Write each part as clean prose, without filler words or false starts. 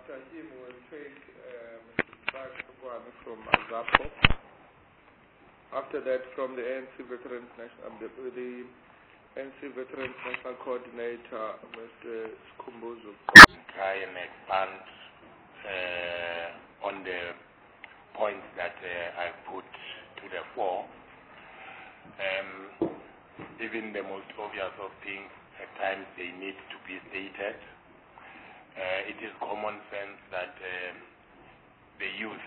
after him, we'll take Mr. Kwame from Azapo. After that, from the ANC Veterans National, the ANC Veterans National Coordinator, Mr. Skhumbuzo. Try and expand on the points that I put to the fore. Even the most obvious of things, at times they need to be stated. It is common sense that the youth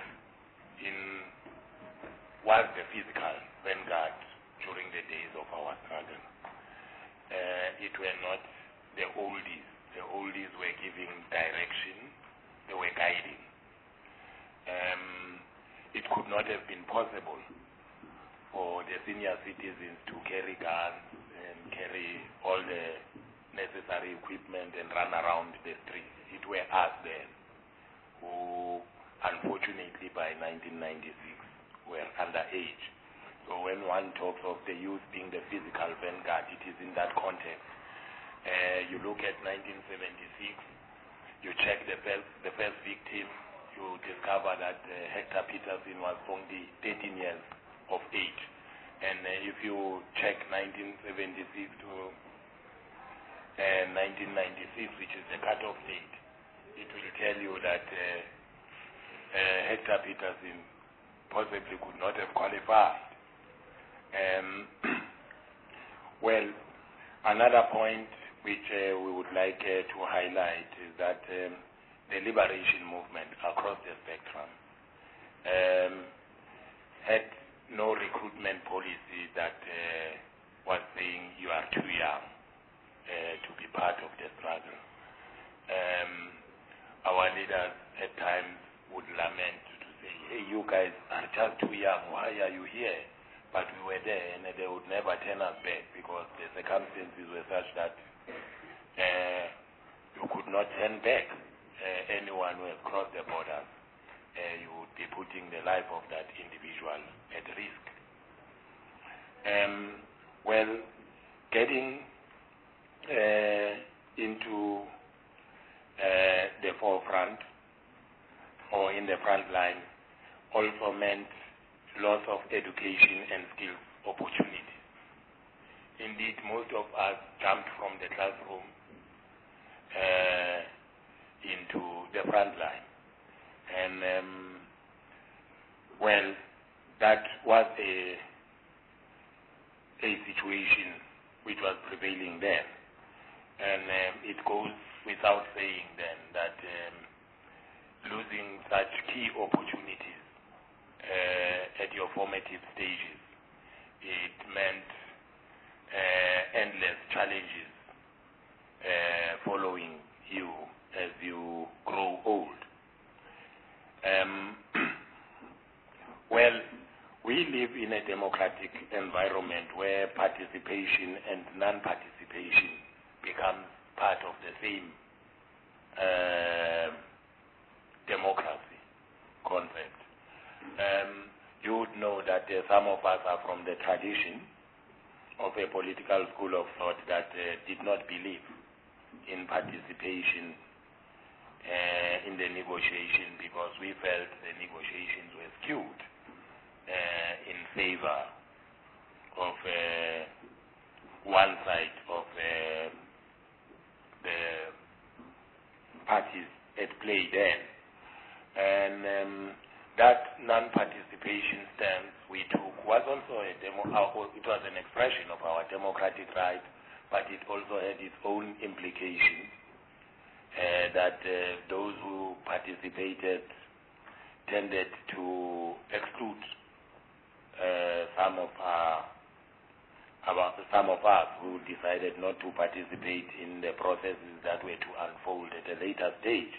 was the physical vanguard during the days of our struggle. It were not the oldies. The oldies were giving direction, they were guiding. It could not have been possible for the senior citizens to carry guns and carry all the necessary equipment and run around the streets. It were us then who, unfortunately, by 1996, were underage. So when one talks of the youth being the physical vanguard, it is in that context. You look at 1976, you check the first victim, you discover that Hector Peterson was only 13 years of age. And if you check 1976 to 1996, which is the cutoff date, it will tell you that Hector Peterson possibly could not have qualified. Well, another point which we would like to highlight is that the liberation movement across the spectrum had no recruitment policy that was saying you are too young to be part of the struggle. Our leaders at times would lament to say, hey, you guys are just too young, why are you here? But we were there and they would never turn us back because the circumstances were such that you could not turn back anyone who has crossed the borders. You would be putting the life of that individual at risk. Well, getting into the forefront or in the front line also meant loss of education and skills opportunities. Indeed, most of us jumped from the classroom into the front line. And, well, that was a situation which was prevailing then. And it goes without saying then that losing such key opportunities at your formative stages, it meant endless challenges following you as you grow old. Well, we live in a democratic environment where participation and non-participation becomes part of the same democracy concept. You would know that some of us are from the tradition of a political school of thought that did not believe in participation in the negotiation because we felt the negotiations were skewed in favor of one side of the parties at play then. And that non-participation stance we took was also it was an expression of our democratic right, but it also had its own implications that those who participated tended to exclude some of us who decided not to participate in the processes that were to unfold at a later stage.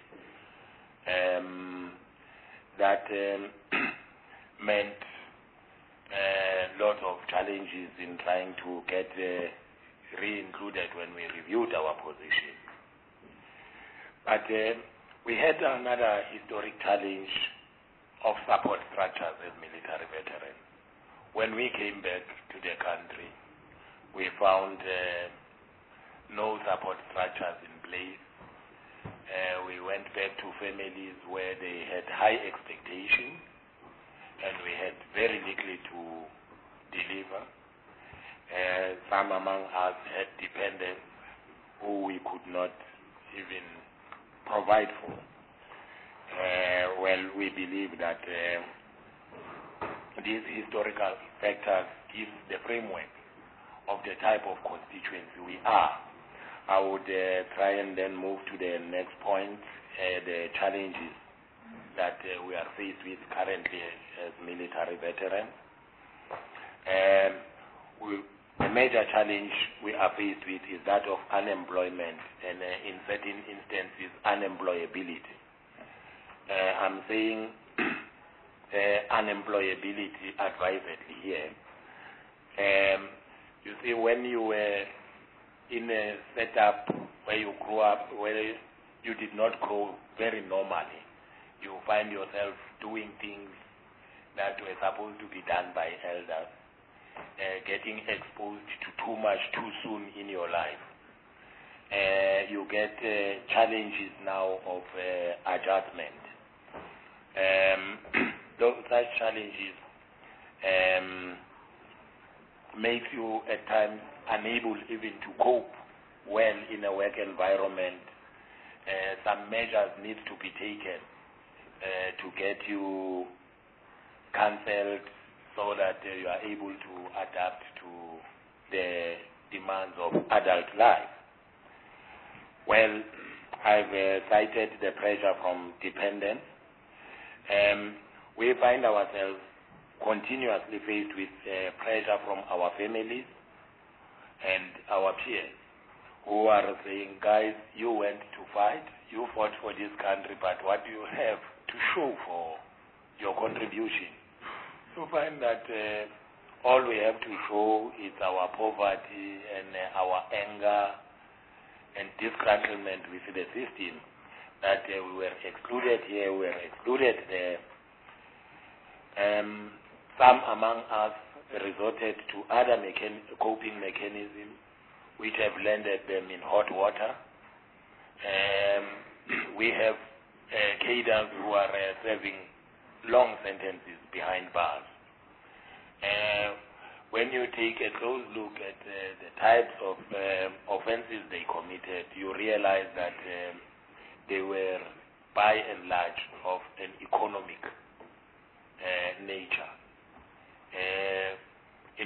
That meant a lot of challenges in trying to get re-included when we reviewed our position. But we had another historic challenge of support structures as military veterans. When we came back to the country, we found no support structures in place. We went back to families where they had high expectations and we had very little to deliver. Some among us had dependents who we could not even provide for. Well, we believe that these historical factors give the framework of the type of constituency we are. I would try and then move to the next point, the challenges that we are faced with currently as military veterans. The major challenge we are faced with is that of unemployment and in certain instances unemployability. I'm saying unemployability advisedly here. You see, when you were in a setup where you grew up, where you did not grow very normally, you find yourself doing things that were supposed to be done by elders, getting exposed to too much too soon in your life. You get challenges now of adjustment. Such challenges make you at times unable even to cope well in a work environment. Some measures need to be taken to get you cancelled so that you are able to adapt to the demands of adult life. Well, I've cited the pressure from dependents. We find ourselves continuously faced with pressure from our families and our peers who are saying, guys, you went to fight, you fought for this country, but what do you have to show for your contribution? You find that all we have to show is our poverty and our anger and disgruntlement with the system, that we were excluded here, we were excluded there. Some among us resorted to other coping mechanisms which have landed them in hot water. We have cadres who are serving long sentences behind bars. When you take a close look at the types of offenses they committed, you realize that they were by and large of an economic nature. In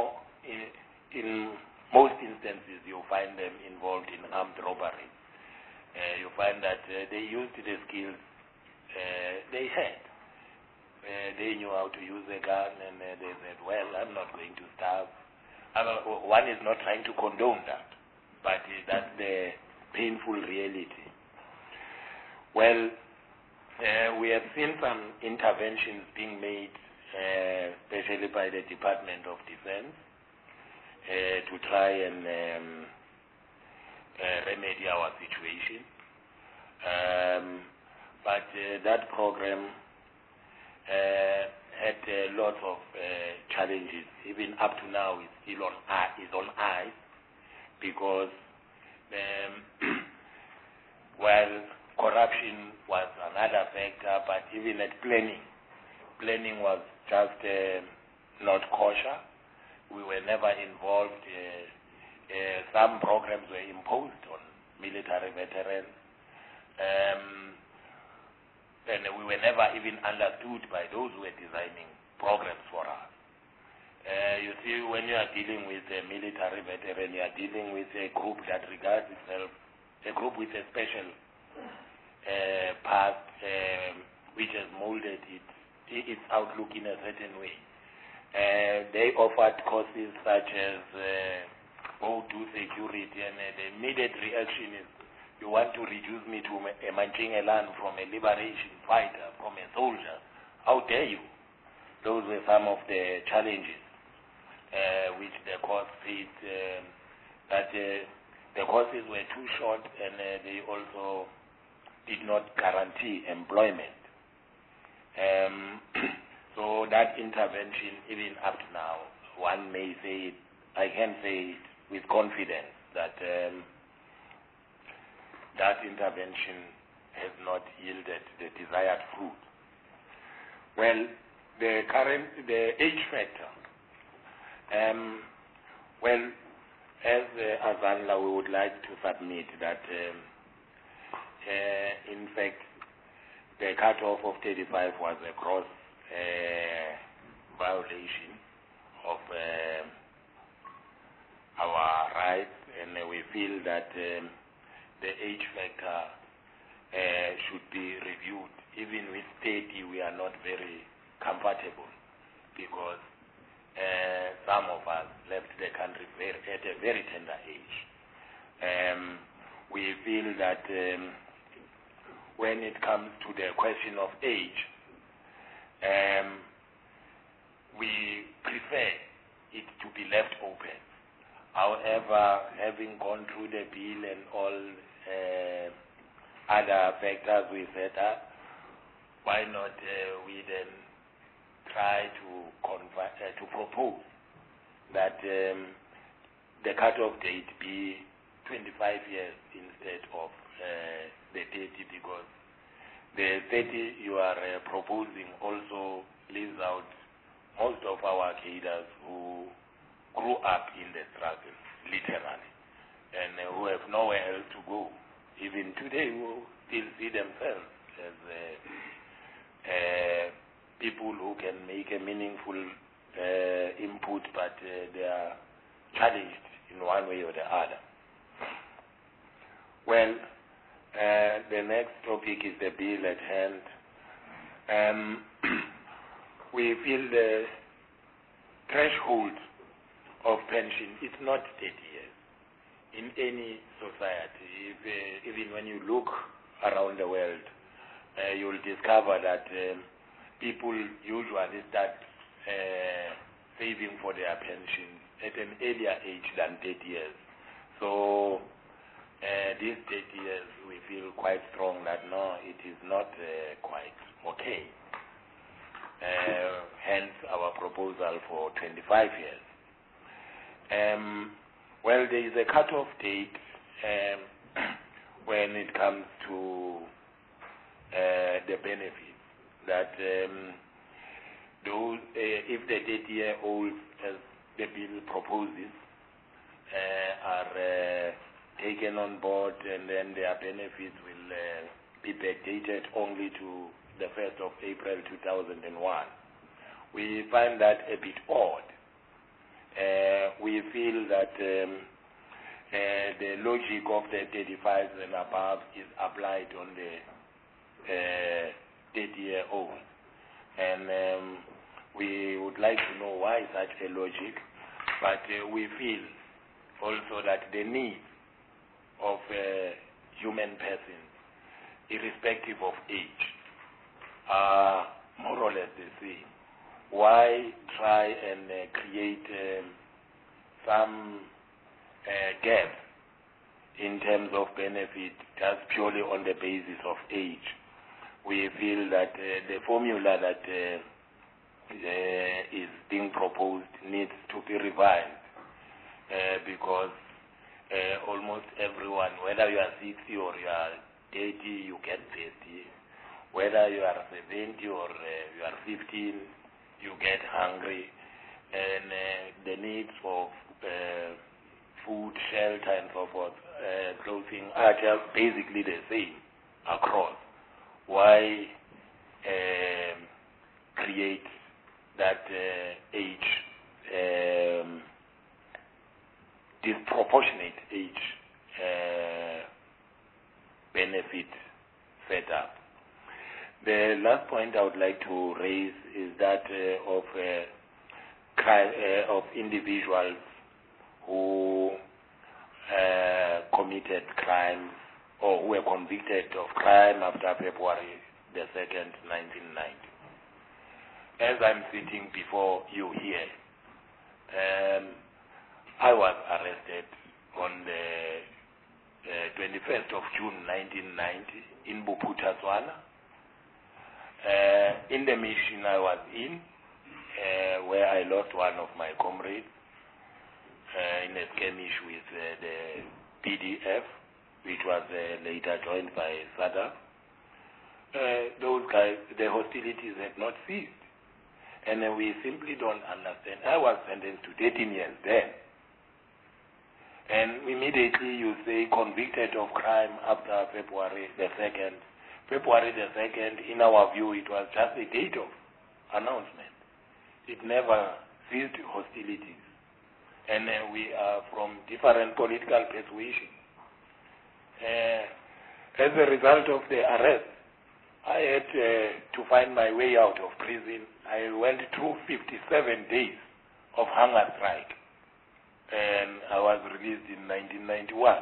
most instances, you find them involved in armed robbery. You find that they used the skills they had. They knew how to use a gun, and they said, well, I'm not going to starve. One is not trying to condone that, but that's the painful reality. Well, we have seen some interventions being made, especially by the Department of Defense, to try and remedy our situation. But that program had lots of challenges. Even up to now, it's still on ice because while corruption was another factor, but even at planning was just not kosher. We were never involved. Some programs were imposed on military veterans. And we were never even understood by those who were designing programs for us. You see, when you are dealing with a military veteran, you are dealing with a group that regards itself, a group with a special past, which has molded its outlook in a certain way. They offered courses such as go to security, and the immediate reaction is, you want to reduce me to a Manchingelan from a liberation fighter, from a soldier. How dare you? Those were some of the challenges which the course faced, that the courses were too short and they also did not guarantee employment. So that intervention, even up to now, one may say it, I can say it with confidence that that intervention has not yielded the desired fruit. Well, the age factor. Well, as Azanla, we would like to submit that, in fact, the cutoff of 35 was a gross violation of our rights, and we feel that the age factor should be reviewed. Even with 30, we are not very comfortable because some of us left the country at a very tender age. We feel that when it comes to the question of age, we prefer it to be left open. However, having gone through the bill and all other factors we set up, why not we then try to propose that the cutoff date be 25 years instead of the 30, because the 30 you are proposing also leaves out most of our cadres who grew up in the struggle, literally, and who have nowhere else to go. Even today, who still see themselves as people who can make a meaningful input, but they are challenged in one way or the other. Well, the next topic is the bill at hand. We feel the threshold of pension is not 30 years in any society. Even when you look around the world, you will discover that people usually start saving for their pension at an earlier age than 30 years. So these 30 years, we feel quite strong that no, it is not quite okay. Hence our proposal for 25 years. Well, there is a cutoff date when it comes to the benefits, that those, if the 30-year-olds, as the bill proposes, are taken on board, and then their benefits will be backdated only to the 1st of April 2001. We find that a bit odd. We feel that the logic of the 35 and above is applied on the 30-year-old. And we would like to know why such a logic, but we feel also that the needs of human persons, irrespective of age, are more or less the same. Why try and create some gap in terms of benefit just purely on the basis of age? We feel that the formula that is being proposed needs to be revised because almost everyone, whether you are 60 or you are 80, you get 30. Whether you are 70 or you are 15, you get hungry, and the needs for food, shelter, and so forth, clothing are just basically the same across. Why create that age, disproportionate age benefit setup? The last point I would like to raise is that of individuals who committed crimes or who were convicted of crime after February the 2nd, 1990. As I'm sitting before you here, I was arrested on the 21st of June 1990 in Buputa, Tswana. In the mission I was in, where I lost one of my comrades in a skirmish with the PDF, which was later joined by SADA. those guys, the hostilities had not ceased. And we simply don't understand. I was sentenced to 13 years then. And immediately you say convicted of crime after February the 2nd. February the 2nd, in our view, it was just a date of announcement. It never ceased hostilities. And we are from different political persuasions. As a result of the arrest, I had to find my way out of prison. I went through 57 days of hunger strike, and I was released in 1991.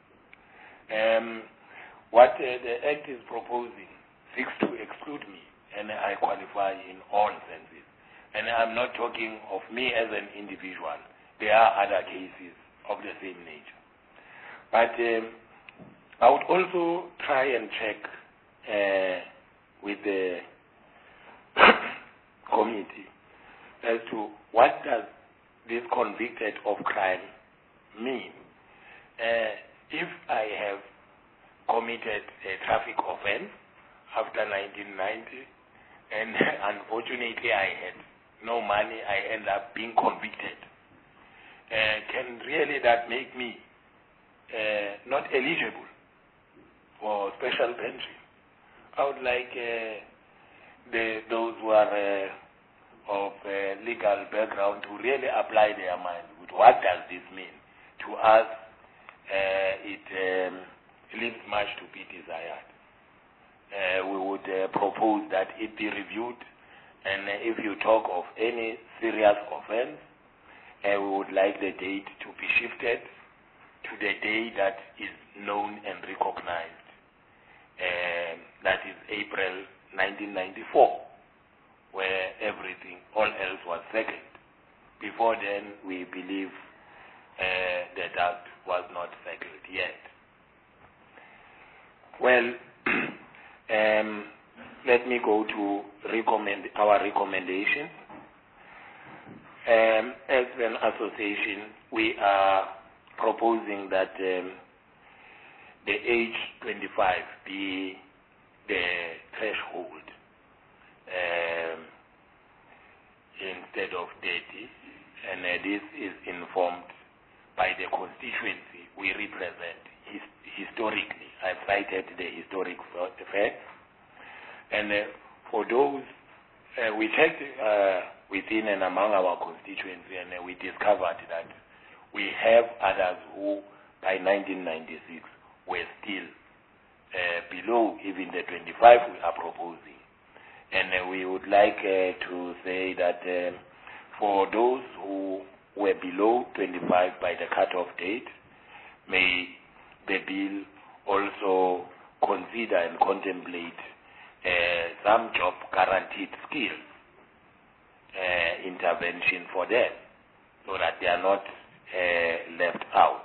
What the Act is proposing seeks to exclude me, and I qualify in all senses. And I'm not talking of me as an individual. There are other cases of the same nature. But I would also try and check with the committee as to what does this convicted of crime mean. If I have committed a traffic offense after 1990 and unfortunately I had no money, I end up being convicted, can really that make me not eligible for special pension? I would like those who are of legal background to really apply their mind with what does this mean. To us, it leaves much to be desired. We would propose that it be reviewed, and if you talk of any serious offense, we would like the date to be shifted to the day that is known and recognized. That is April 1994, where everything, all else was second. Before then, we believe the dust was not settled yet. Well, let me go to our recommendation. As an association, we are proposing that the age 25 be the threshold instead of 30, and this is informed by the constituency we represent historically. I've cited the historic facts, and for those we checked within and among our constituency, and we discovered that we have others who by 1996 were still below even the 25 we are proposing. And we would like to say that for those who were below 25 by the cutoff date, may the bill also consider and contemplate some job guaranteed skills intervention for them, so that they are not left out.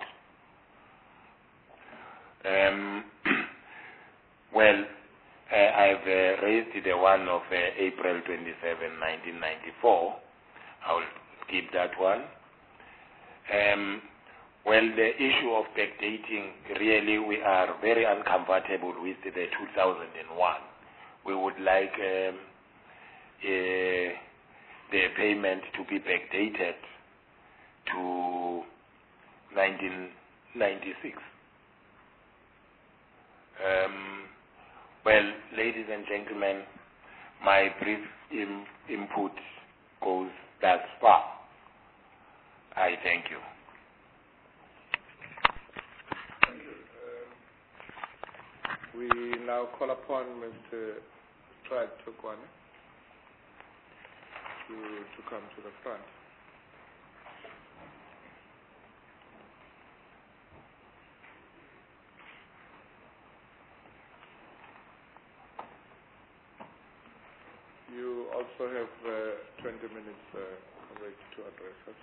Well, I've raised the one of April 27, 1994. I'll skip that one. Well, the issue of backdating, really we are very uncomfortable with the 2001. We would like the payment to be backdated to 1996. Well, ladies and gentlemen, my brief input goes thus far. I thank you. Thank you. We now call upon Mr. Strike Tukwane to come to the front. You also have 20 minutes to address us.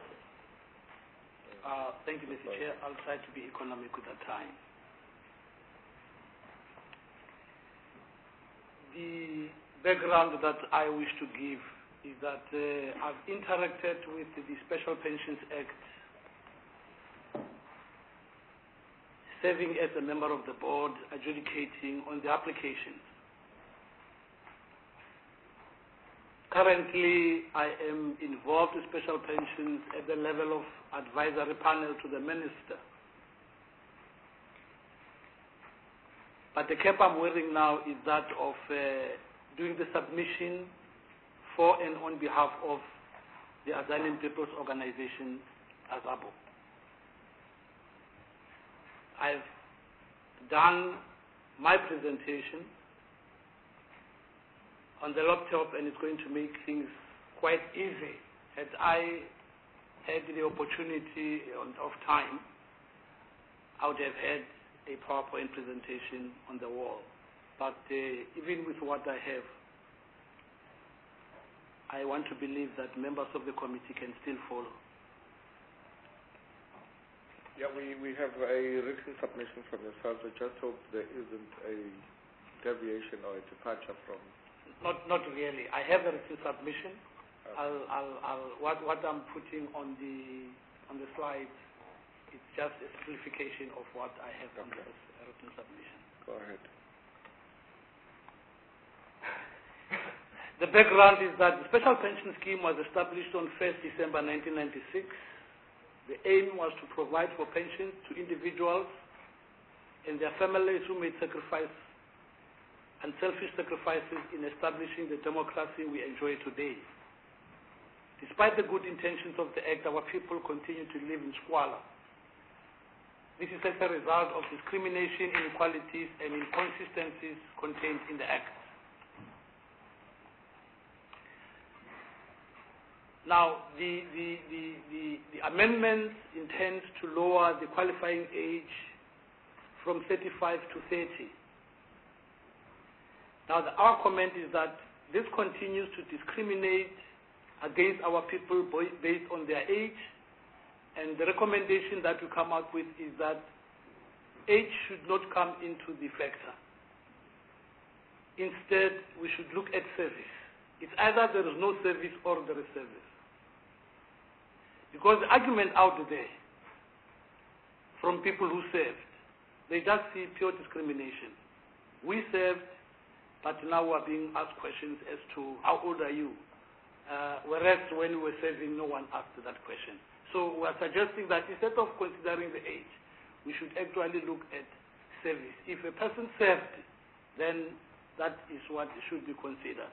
Thank you, Mr. Chair. I'll try to be economic with the time. The background that I wish to give is that I've interacted with the Special Pensions Act, serving as a member of the board, adjudicating on the applications Currently, I am involved in special pensions at the level of advisory panel to the minister. But the cap I'm wearing now is that of doing the submission for and on behalf of the Azanian People's Organization, AZAPO. I've done my presentation on the laptop, and it's going to make things quite easy. Had I had the opportunity of time, I would have had a PowerPoint presentation on the wall. But even with what I have, I want to believe that members of the committee can still follow. Yeah, we have a written submission from yourself. I just hope there isn't a deviation or a departure from. Not really. I have a written submission. What I'm putting on the slides, it's just a simplification of what I have on the written submission. Go ahead. The background is that the Special Pension Scheme was established on 1st December 1996. The aim was to provide for pensions to individuals and their families who made sacrifice and selfish sacrifices in establishing the democracy we enjoy today. Despite the good intentions of the Act, our people continue to live in squalor. This is as a result of discrimination, inequalities, and inconsistencies contained in the Act. Now, the amendment intends to lower the qualifying age from 35 to 30. Now, our comment is that this continues to discriminate against our people based on their age, and the recommendation that we come out with is that age should not come into the factor. Instead, we should look at service. It's either there is no service or there is service. Because the argument out there from people who served, they just see pure discrimination. We served, but now we're being asked questions as to how old are you? Whereas when we were serving, no one asked that question. So we're suggesting that instead of considering the age, we should actually look at service. If a person served, then that is what should be considered.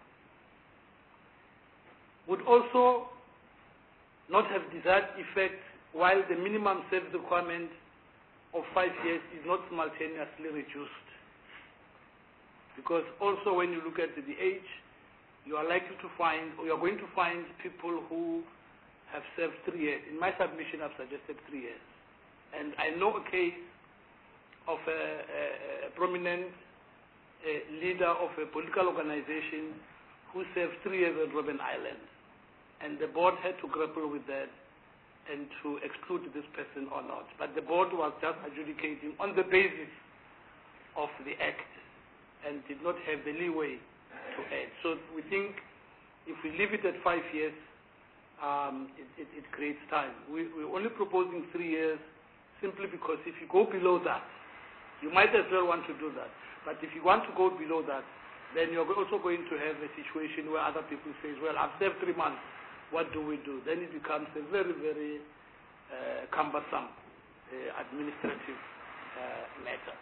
Would also not have desired effect while the minimum service requirement of 5 years is not simultaneously reduced. Because also when you look at the age, you are likely to find, or you are going to find people who have served 3 years. In my submission, I've suggested 3 years. And I know a case of a prominent leader of a political organization who served 3 years at Robben Island. And the board had to grapple with that and to exclude this person or not. But the board was just adjudicating on the basis of the Act and did not have the leeway to add. So we think if we leave it at 5 years, it creates time. We're only proposing 3 years simply because if you go below that, you might as well want to do that. But if you want to go below that, then you're also going to have a situation where other people say, well, I've served 3 months. What do we do? Then it becomes a very, very cumbersome administrative matter.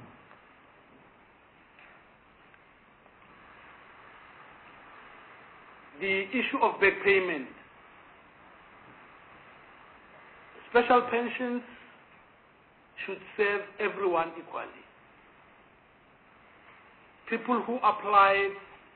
The issue of back payment. Special pensions should serve everyone equally. People who applied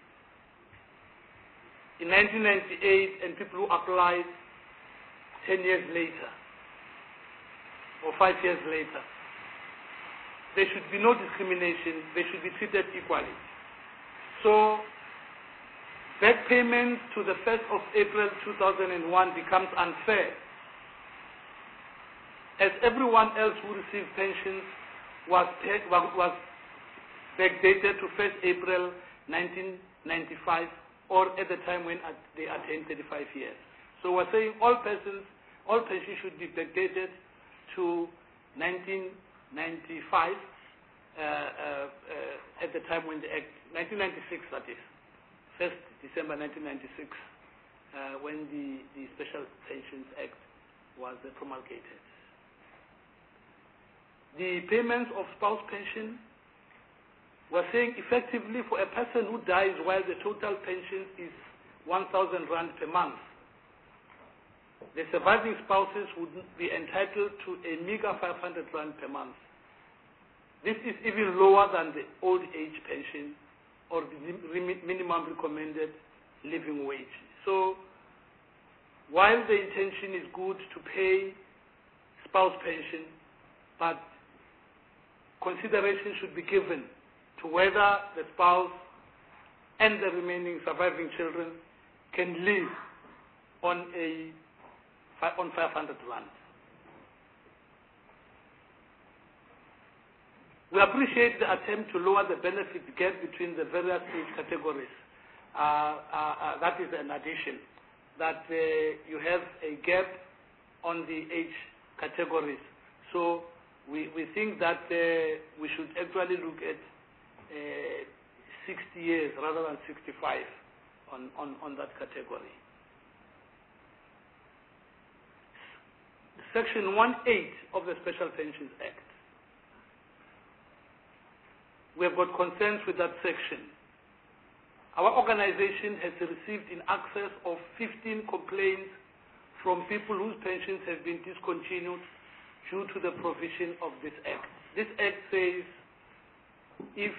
in 1998 and people who applied 10 years later or 5 years later, there should be no discrimination. They should be treated equally. So back payment to the 1st of April 2001 becomes unfair, as everyone else who received pensions was backdated to 1st April 1995 or at the time when they attained 35 years. So we're saying all pensions should be backdated to 1995 at the time when the Act, 1996 that is, 1st December 1996, when the Special Pensions Act was promulgated. The payments of spouse pension were saying effectively for a person who dies while the total pension is 1,000 rand per month, the surviving spouses would be entitled to a meager 500 rand per month. This is even lower than the old age pension or the minimum recommended living wage. So while the intention is good to pay spouse pension, but consideration should be given to whether the spouse and the remaining surviving children can live on 500 rand. We appreciate the attempt to lower the benefit gap between the various age categories. That is an addition, that you have a gap on the age categories. So we think that we should actually look at 60 years rather than 65 on that category. Section 1(8) of the Special Pensions Act. We have got concerns with that section. Our organization has received in excess of 15 complaints from people whose pensions have been discontinued due to the provision of this Act. This Act says if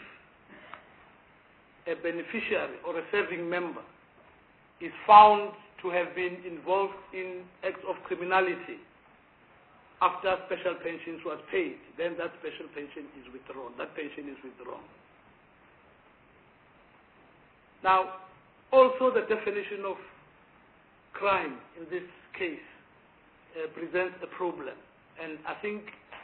a beneficiary or a serving member is found to have been involved in acts of criminality after special pensions was paid, then that special pension is withdrawn. That pension is withdrawn. Now, also the definition of crime in this case presents a problem. And I think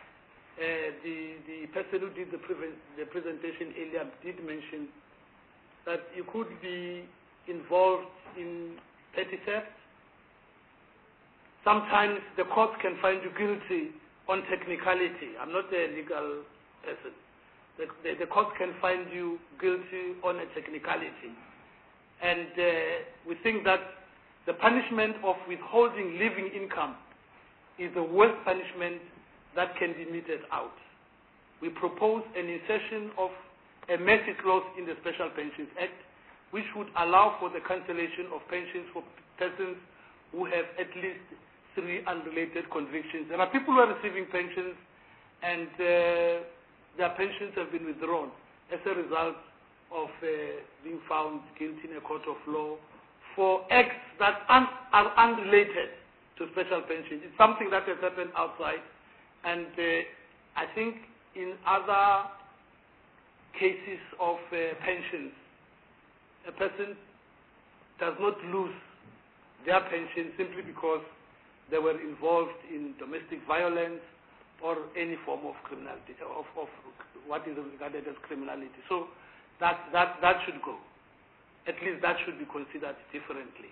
the person who did the presentation earlier did mention that you could be involved in petty theft. Sometimes the courts can find you guilty on technicality. I'm not a legal person. The courts can find you guilty on a technicality. And we think that the punishment of withholding living income is the worst punishment that can be meted out. We propose an insertion of a mercy clause in the Special Pensions Act, which would allow for the cancellation of pensions for persons who have at least 3 unrelated convictions. There are people who are receiving pensions and their pensions have been withdrawn as a result of being found guilty in a court of law for acts that are unrelated to special pensions. It's something that has happened outside, and I think in other cases of pensions, a person does not lose their pension simply because they were involved in domestic violence or any form of criminality, of what is regarded as criminality. So that should go. At least that should be considered differently.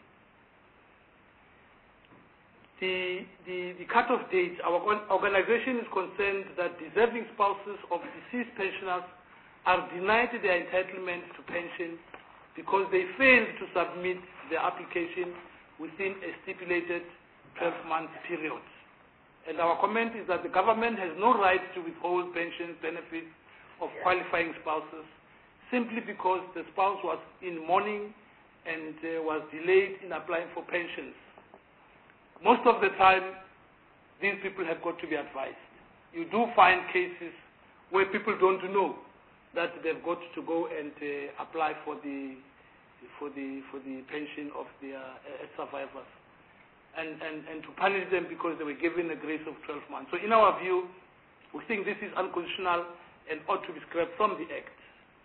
The cut-off date, our organization is concerned that deserving spouses of deceased pensioners are denied their entitlement to pension because they failed to submit their application within a stipulated 12-month period. And our comment is that the government has no right to withhold pension benefits of qualifying spouses simply because the spouse was in mourning and was delayed in applying for pensions. Most of the time, these people have got to be advised. You do find cases where people don't know that they've got to go and apply for the pension of their survivors. And to punish them because they were given a grace of 12 months. So in our view, we think this is unconstitutional and ought to be scrapped from the Act.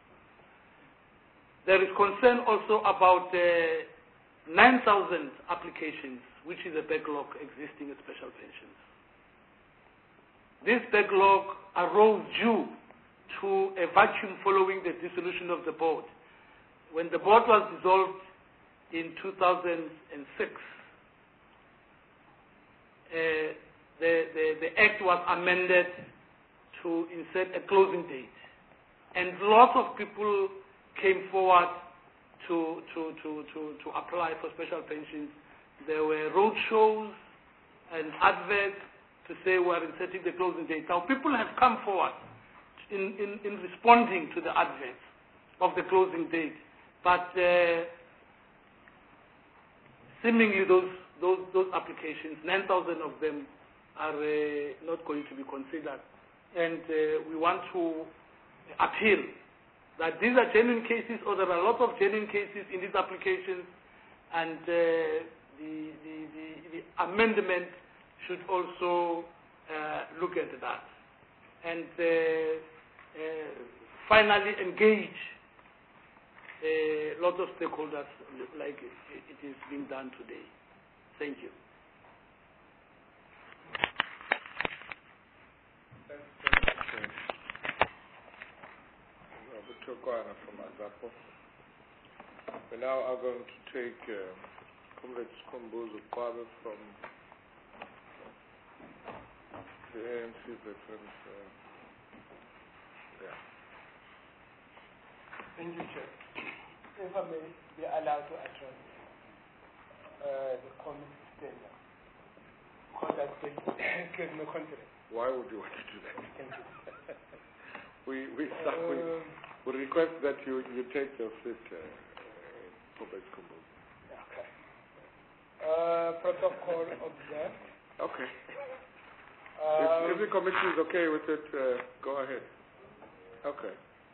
There is concern also about 9,000 applications, which is a backlog existing in special pensions. This backlog arose due to a vacuum following the dissolution of the board. When the board was dissolved in 2006, the Act was amended to insert a closing date. And lots of people came forward to apply for special pensions, there were road shows and adverts to say we are inserting the closing date. Now people have come forward in responding to the adverts of the closing date, but seemingly those applications, 9,000 of them, are not going to be considered, and we want to appeal that these are genuine cases, or there are a lot of genuine cases in these applications, and the amendment should also look at that, and finally engage a lot of stakeholders like it is being done today. Thank you. Chokwana from Azapo. We now are going to take Comrade Skhumbuzo Kwabe from the ANC veterans. Thank you, Chair. If I may be allowed to address the committee statement, because that gives me confidence. Why would you want to do that? Thank you. We request that you take your seat, Comrade Skhumbuzo. Okay. Protocol observed. Okay. If the committee is okay with it, go ahead. Okay.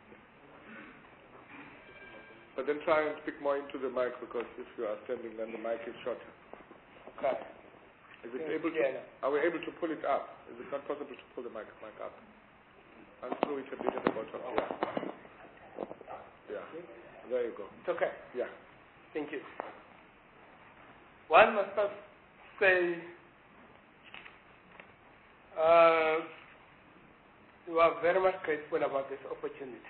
But then try and speak more into the mic, because if you are standing, then the mic is shorter. Okay. Are we able to pull it up? Is it not possible to pull the mic up? Unscrew it a bit at the bottom. Yeah. There you go. It's okay. Yeah. Thank you. One must first say we are very much grateful about this opportunity.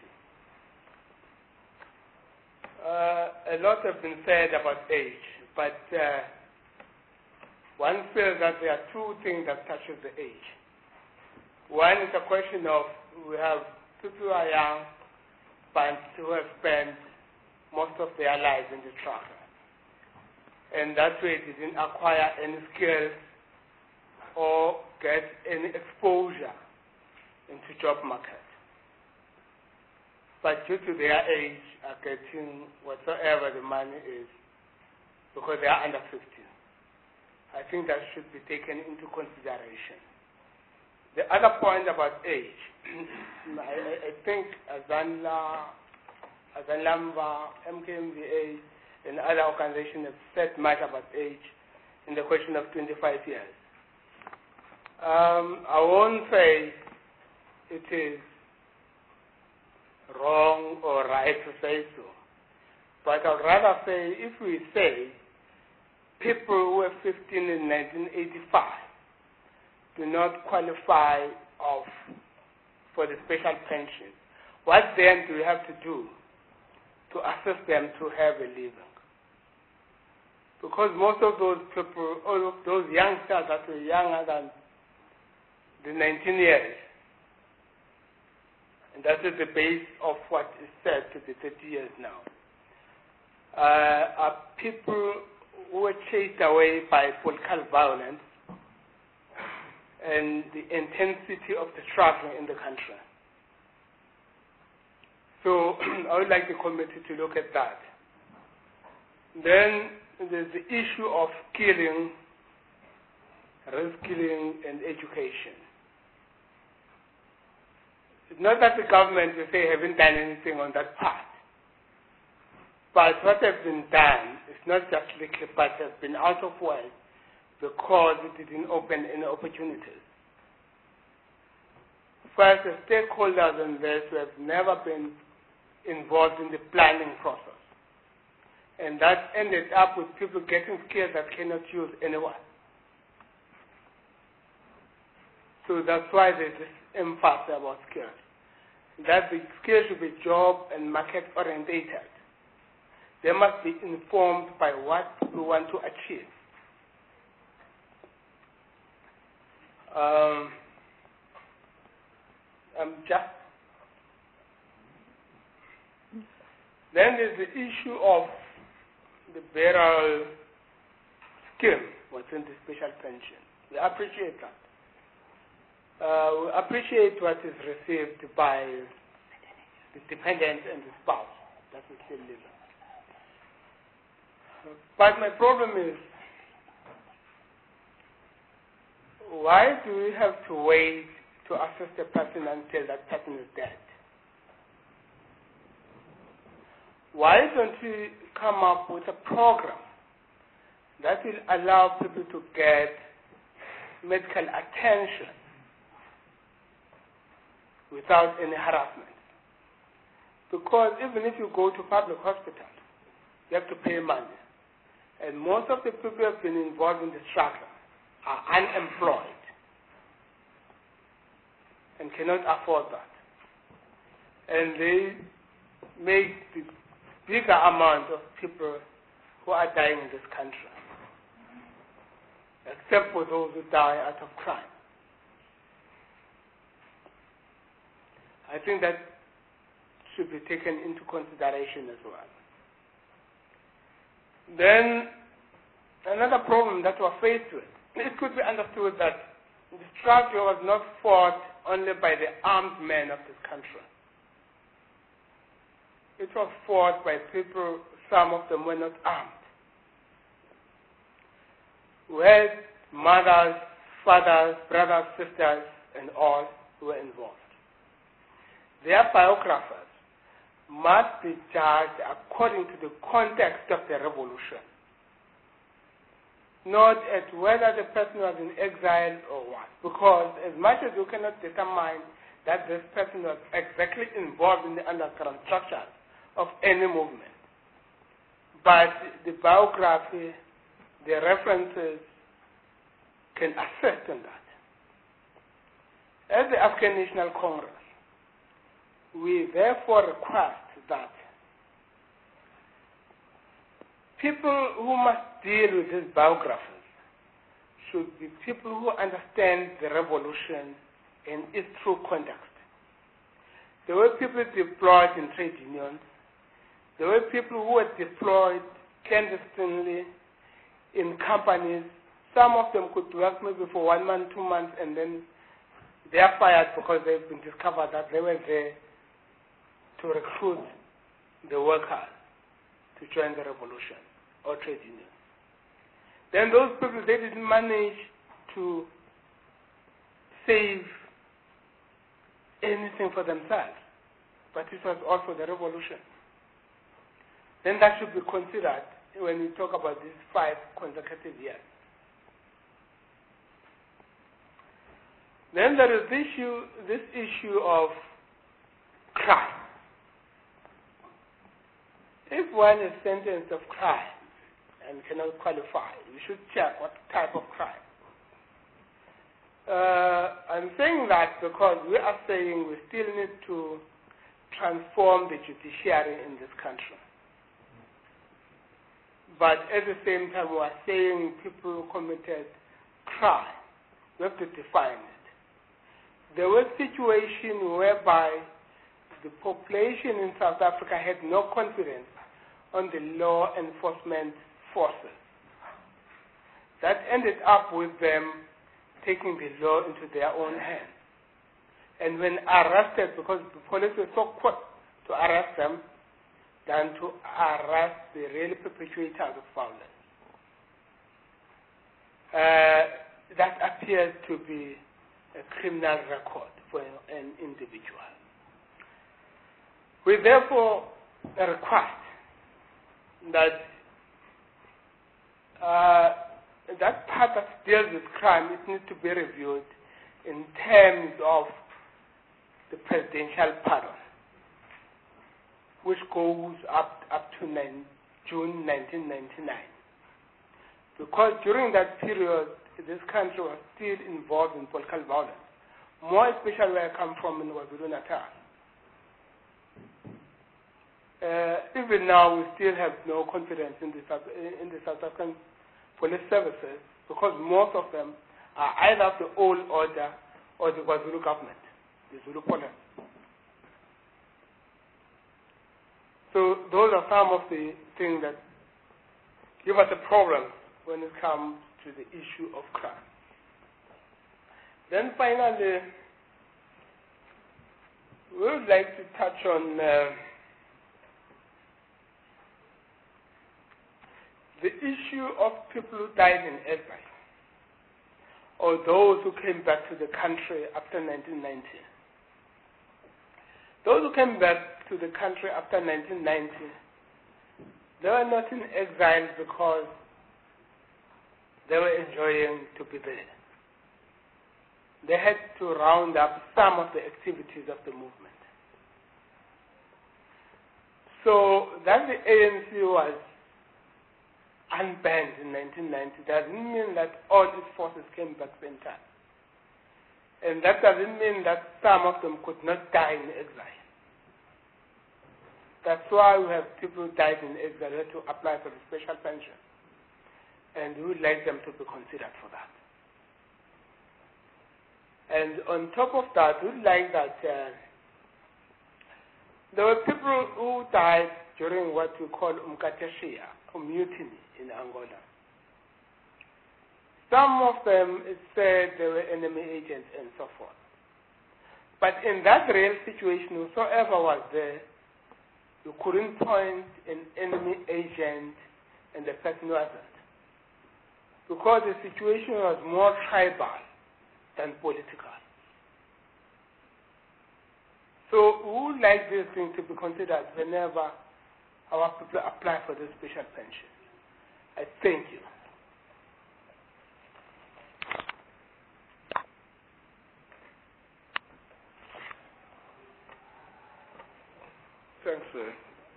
A lot has been said about age, but one feels that there are two things that touches the age. One is a question of we have people who are young, but who have spent most of their lives in the struggle, and that way didn't acquire any skills or get any exposure into job market. But due to their age, are getting whatsoever the money is because they are under 15. I think that should be taken into consideration. The other point about age, I think Azanlamba, MKMVA, and other organizations have said much about age in the question of 25 years. I won't say it is wrong or right to say so, but I'd rather say if we say people who were 15 in 1985 do not qualify for the special pension, what then do we have to do to assist them to have a living? Because most of those people, all of those youngsters that were younger than the 19 years, and that is the base of what is said to be 30 years now, are people who were chased away by political violence and the intensity of the struggle in the country. So I would like the committee to look at that. Then there's the issue of skilling, reskilling, and education. It's not that the government will say haven't done anything on that part, but what has been done is not just little, but has been out of work because it didn't open any opportunities. First, the stakeholders in this have never been involved in the planning process, and that ended up with people getting skills that cannot use anywhere. So that's why there's this emphasis about skills. That the skills should be job and market orientated. They must be informed by what we want to achieve. Then there's the issue of the burial scheme within the special pension. We appreciate that. We appreciate what is received by the dependent and the spouse that is still living. But my problem is, why do we have to wait to assess the person until that person is dead? Why don't we come up with a program that will allow people to get medical attention without any harassment? Because even if you go to public hospital, you have to pay money. And most of the people who have been involved in the struggle are unemployed and cannot afford that. And they make the bigger amount of people who are dying in this country, except for those who die out of crime. I think that should be taken into consideration as well. Then, another problem that we're faced with, it could be understood that the struggle was not fought only by the armed men of this country. It was fought by people, some of them were not armed. Where mothers, fathers, brothers, sisters, and all were involved. Their biographers must be judged according to the context of the revolution, not at whether the person was in exile or what. Because as much as you cannot determine that this person was exactly involved in the underground structures of any movement, but the biography, the references can assist in that. As the African National Congress, we therefore request that people who must deal with these biographers should be people who understand the revolution in its true context. There were people deployed in trade unions. There were people who were deployed clandestinely in companies. Some of them could work maybe for 1 month, 2 months, and then they are fired because they've been discovered that they were there to recruit the workers to join the revolution or trade union. Then those people, they didn't manage to save anything for themselves, but it was all for the revolution. Then that should be considered when we talk about these 5 consecutive years. Then there is this issue of crime. If one is sentenced of crime and cannot qualify, we should check what type of crime. I'm saying that because we are saying we still need to transform the judiciary in this country. But at the same time, we are saying people who committed crime. We have to define it. There was a situation whereby the population in South Africa had no confidence on the law enforcement forces. That ended up with them taking the law into their own hands. And when arrested, because the police were so quick to arrest them than to arrest the real perpetrators of violence. That appears to be a criminal record for an individual. We therefore request that that part that deals with crime, it needs to be reviewed in terms of the presidential pardon, which goes up to June 1999. Because during that period, this country was still involved in political violence, more especially where I come from in KwaZulu-Natal. Even now, we still have no confidence in the South African police services because most of them are either of the old order or the KwaZulu government, the Zulu police. So those are some of the things that give us a problem when it comes to the issue of crime. Then finally, we would like to touch on the issue of people who died in exile, or those who came back to the country after 1990. Those who came back to the country after 1990, they were not in exile because they were enjoying to be there. They had to round up some of the activities of the movement. So that the ANC was unbanned in 1990 doesn't mean that all its forces came back same time. And that doesn't mean that some of them could not die in exile. That's why we have people who died in exile who had to apply for the special pension. And we would like them to be considered for that. And on top of that, we would like that there were people who died during what we call Umkateshia, or mutiny in Angola. Some of them, it said they were enemy agents and so forth. But in that real situation, whosoever was there, you couldn't point an enemy agent and the person wasn't. Because the situation was more tribal than political. So we would like this thing to be considered whenever our people apply for the special pension. I thank you. Thanks, sir.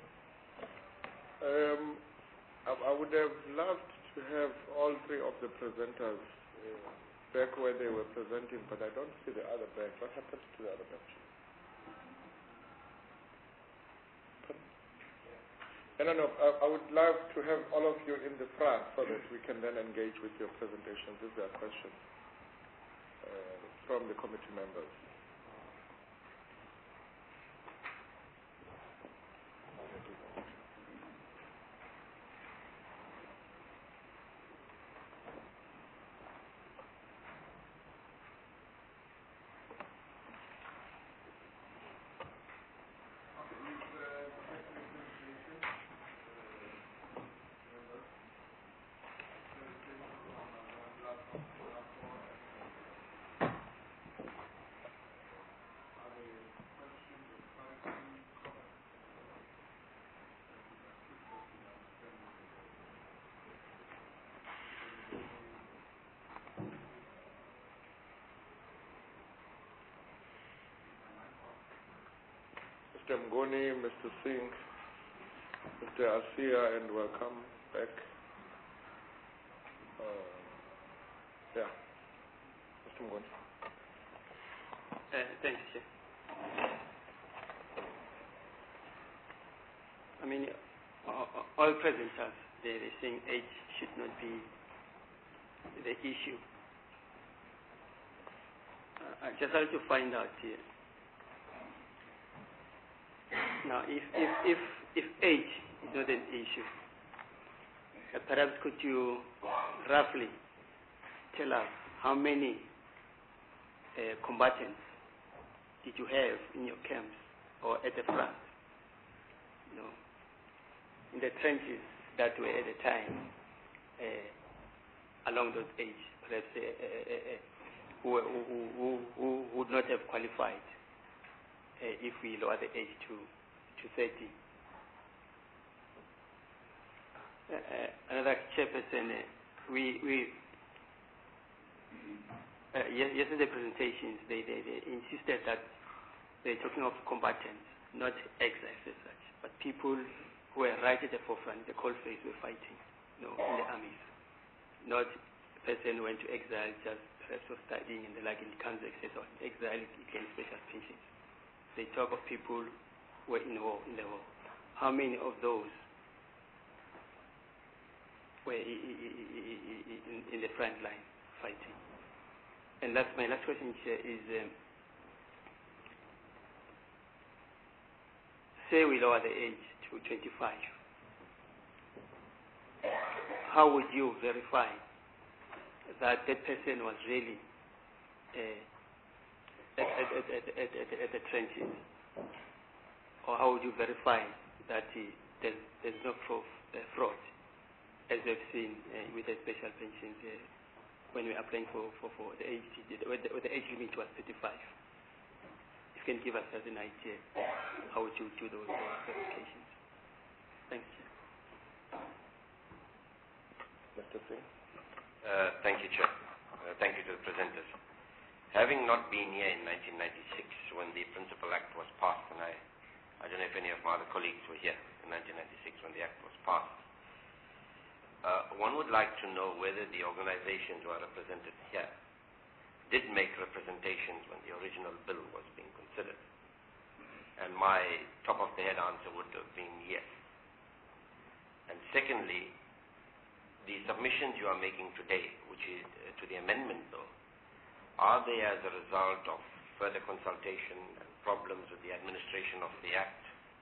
I would have loved to have all three of the presenters back where they were presenting, but I don't see the other bench. What happened to the other bench? No, I would love to have all of you in the front so that we can then engage with your presentations. These are questions from the committee members. Mr. Mngoni, Mr. Singh, Mr. Asia, and welcome back. Yeah, Mr. Mngoni. Thanks, Chair. I mean, all presenters, they're saying age should not be the issue. I just have to find out here. Now, if age is not an issue, perhaps could you roughly tell us how many combatants did you have in your camps or at the front? You know, in the trenches that were at the time along those age, perhaps who would not have qualified if we lower the age to 30. Another chairperson, yesterday presentations, they insisted that they're talking of combatants, not exiles as such, but people who were right at the forefront, the coalface were fighting, in the armies. Not a person who went to exile just perhaps for studying in the like in Kansas, etc. Exile is against special pensions. They talk of people who were in the war. How many of those were in the front line fighting? And that's my last question here is, say we lower the age to 25. How would you verify that that person was really at the trenches? Or how would you verify that there's no fraud, as we've seen with the special pensions when we're applying for the age, where the age limit was 35? If you can give us an idea, how would you do those verifications? Thanks, Chair. Mr. Singh. Thank you, Chair. Thank you to the presenters. Having not been here in 1996 when the Principal Act was passed, and I don't know if any of my other colleagues were here in 1996 when the Act was passed, one would like to know whether the organizations who are represented here did make representations when the original bill was being considered. And my top-of-the-head answer would have been yes. And secondly, the submissions you are making today, which is to the amendment bill, are they as a result of further consultation and problems with the administration of the Act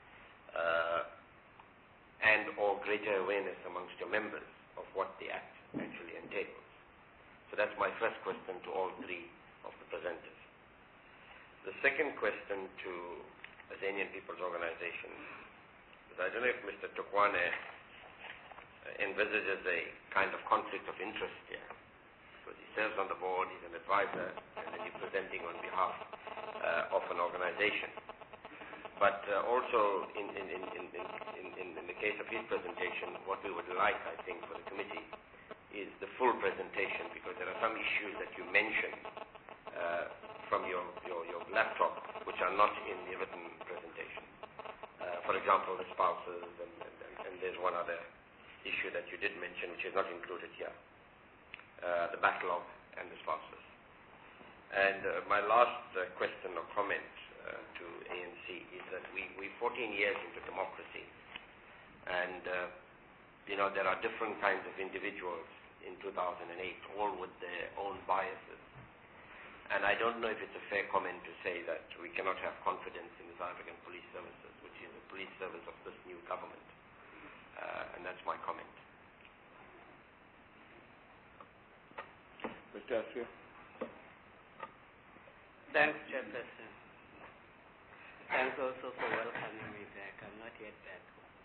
and or greater awareness amongst your members of what the Act actually entails? So that's my first question to all three of the presenters. The second question to Azanian People's Organization is, I don't know if Mr. Tukwane envisages a kind of conflict of interest here, because he serves on the board, he's an advisor, and then he's presenting on behalf of an organization. But also in the case of his presentation, what we would like, I think, for the committee is the full presentation, because there are some issues that you mentioned from your laptop which are not in the written presentation. For example, the spouses, and there's one other issue that you did mention which is not included here, the backlog and the spouses. And my last question or comment to ANC is that we're 14 years into democracy, and there are different kinds of individuals in 2008, all with their own biases. And I don't know if it's a fair comment to say that we cannot have confidence in the South African Police Services, which is the police service of this new government. And that's my comment. Mr. Asir. Thanks, Chairperson. Thanks also for welcoming me back. I'm not yet back.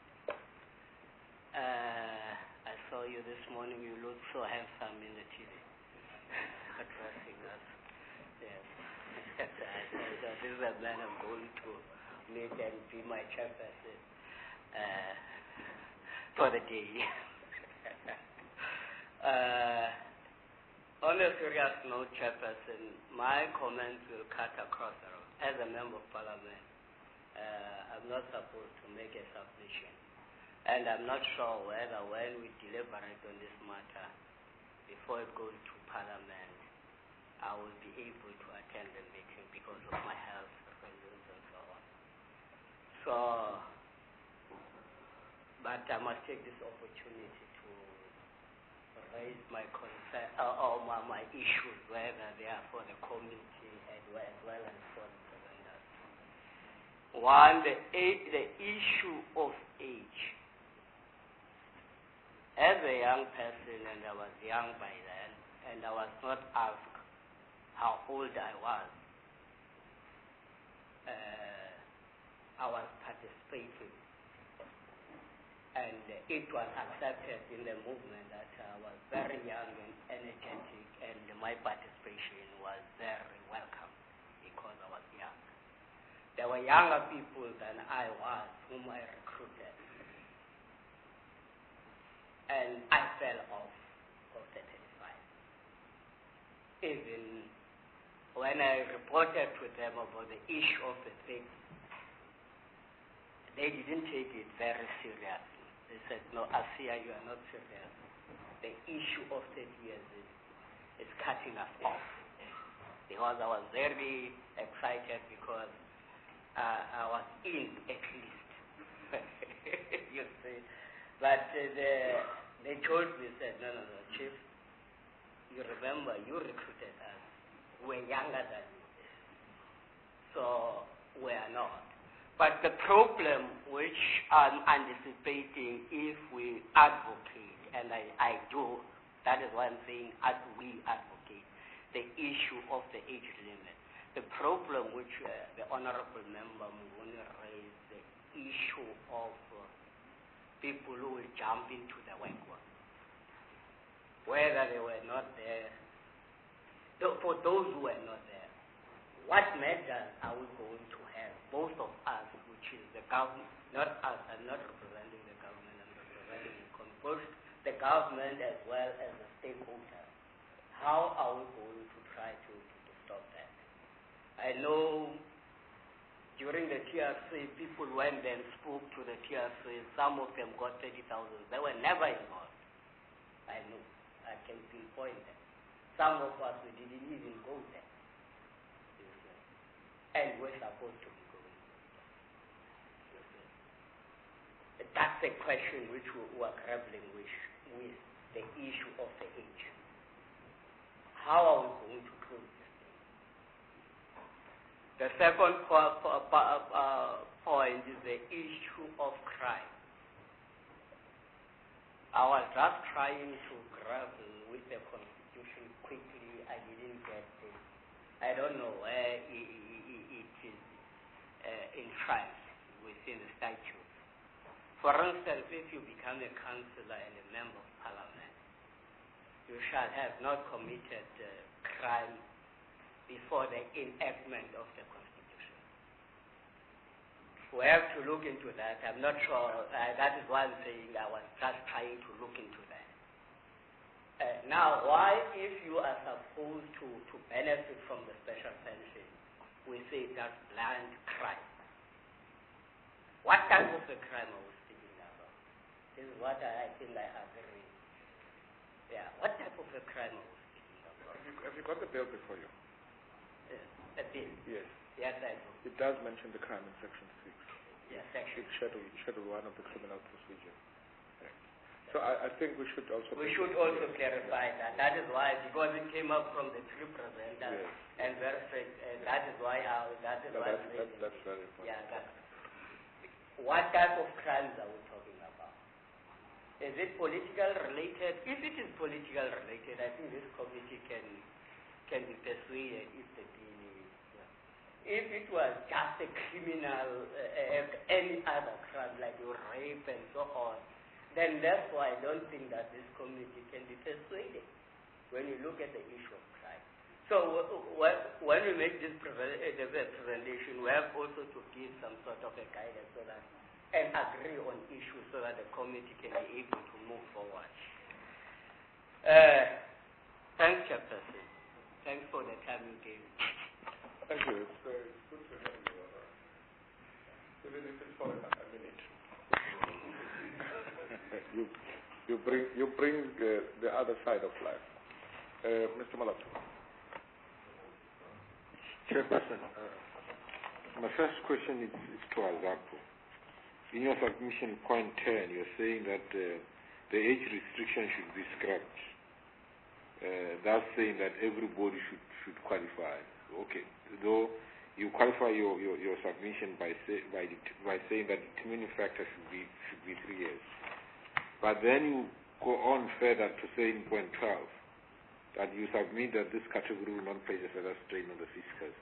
I saw you this morning. You look so handsome in the TV. Addressing us. Yes. I thought this is a man I'm going to meet and be my chairperson for the day. On a serious note, Chairperson, my comments will cut across the road. As a member of Parliament, I'm not supposed to make a submission. And I'm not sure whether when we deliberate on this matter, before it goes to Parliament, I will be able to attend the meeting because of my health reasons and so on. So, but I must take this opportunity to raise my concern or my issues, whether they are for the community as well as for the presenters. One, the issue of age. As a young person, and I was young by then, and I was not asked how old I was, I was participating. And it was accepted in the movement that I was very young and energetic, and my participation was very welcome because I was young. There were younger people than I was whom I recruited. And I fell off of the 35. Even when I reported to them about the issue of the thing, they didn't take it very seriously. They said, no, Asia, you are not serious. The issue of 30 years is cutting us off. Because I was very excited because I was in at least. You see. But they told me, said, no, Chief, you remember, you recruited us. We're younger than you. So we are not. But the problem which I'm anticipating if we advocate, and I do, that is why I'm saying as we advocate, the issue of the age limit. The problem which the Honorable Member Mnguni raised, the issue of people who will jump into the workforce, whether they were not there. For those who were not there, what measures are we going to have, both of us, which is the government, not us, I'm not representing the government, I'm representing both the government as well as the stakeholders. How are we going to try to stop that? I know during the TRC, people went and spoke to the TRC. Some of them got 30,000. They were never involved. I know. I can pinpoint that. Some of us, we didn't even go there. And we're supposed to be going there. That's a question which we are grappling with the issue of the age. How are we going to close this thing? The second point is the issue of crime. I was just trying to grapple with the Constitution quickly. I didn't get it. I don't know where it is enshrined within the statute. For instance, if you become a councillor and a member of parliament, you shall have not committed crime before the enactment of the Constitution. We have to look into that. I'm not sure. That is why I'm saying I was just trying to look into that. Now, why, if you are supposed to benefit from the special pension, we say that's blunt crime? What type of a crime are we speaking about? This is what I think I agree. Yeah, what type of a crime are we speaking about? Have you got the bill before you? A bill? Yes. Yes, I do. It does mention the crime in Section 6. Yes, Section. It's Schedule 1 of the Criminal Procedure. So I think we should also... We should also clarify that. That is why, because it came up from the three presenters, and that is why... That's very important. Yeah, what type of crimes are we talking about? Is it political related? If it is political related, I think this committee can be persuaded if the bill is... If it was just a criminal, any other crime like rape and so on, then therefore I don't think that this committee can be persuaded when you look at the issue of crime. So when we make this presentation, we have also to give some sort of a guidance so that, and agree on issues so that the committee can be able to move forward. Thanks, Chairperson. Thanks for the time you gave. Thank you. It's good to have you. Even if it's for a minute. You bring the other side of life. Mr. Malatu. Chairperson, my first question is to Azapo. In your submission, point 10, you're saying that the age restriction should be scrapped. That's saying that everybody should qualify. Okay. Though you qualify your submission by saying that the determining factor should be 3 years. But then you go on further to say in point 12 that you submit that this category will not place a further strain on the fiscus.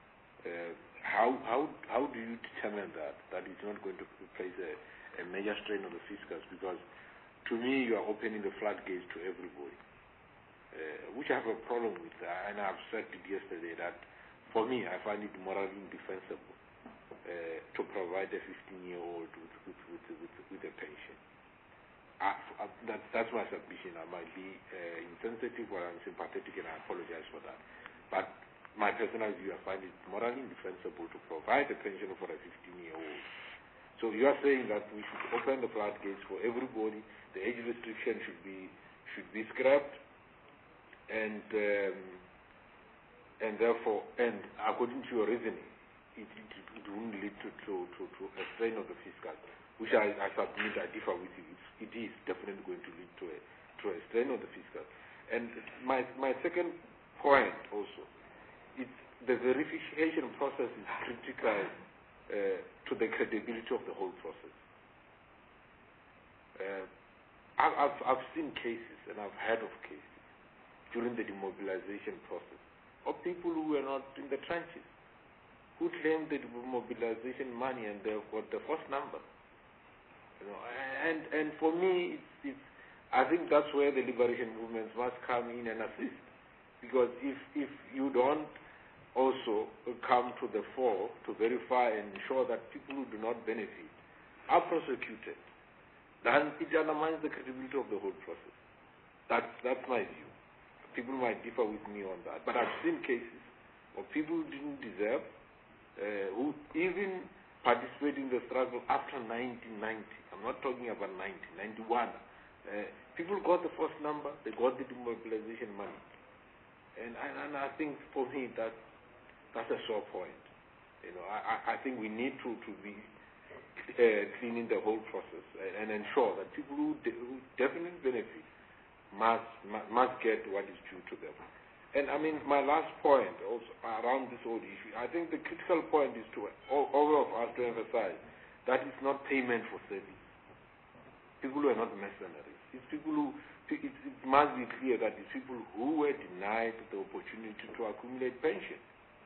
How do you determine that it's not going to place a major strain on the fiscus? Because to me you are opening the floodgates to everybody, which I have a problem with. And I've said it yesterday that for me I find it morally indefensible to provide a 15-year-old with a pension. That's my submission. I might be insensitive or unsympathetic, and I apologize for that. But my personal view, I find it morally indefensible to provide a pension for a 15-year-old. So you are saying that we should open the floodgates for everybody. The age restriction should be scrapped, and therefore, and according to your reasoning, it won't lead to a strain of the fiscal, which I submit, I differ with you. It is definitely going to lead to a strain of the fiscal. And my second point also, the verification process is critical to the credibility of the whole process. I've seen cases, and I've heard of cases during the demobilization process of people who were not in the trenches, who claimed the demobilization money and they've got the first number. And for me, I think that's where the liberation movements must come in and assist, because if you don't also come to the fore to verify and ensure that people who do not benefit are prosecuted, then it undermines the credibility of the whole process. That's my view. People might differ with me on that, but I've seen cases of people who didn't deserve, who even participated in the struggle after 1990. I'm not talking about 1991. People got the first number, they got the demobilization money. And I think for me that's a sore point. I think we need to be cleaning the whole process and ensure that people who definitely benefit must get what is due to them. And I mean, my last point also around this whole issue, I think the critical point is to all of us to emphasize that it's not payment for service. People who are not mercenaries. It's people who, it must be clear that it's people who were denied the opportunity to accumulate pension.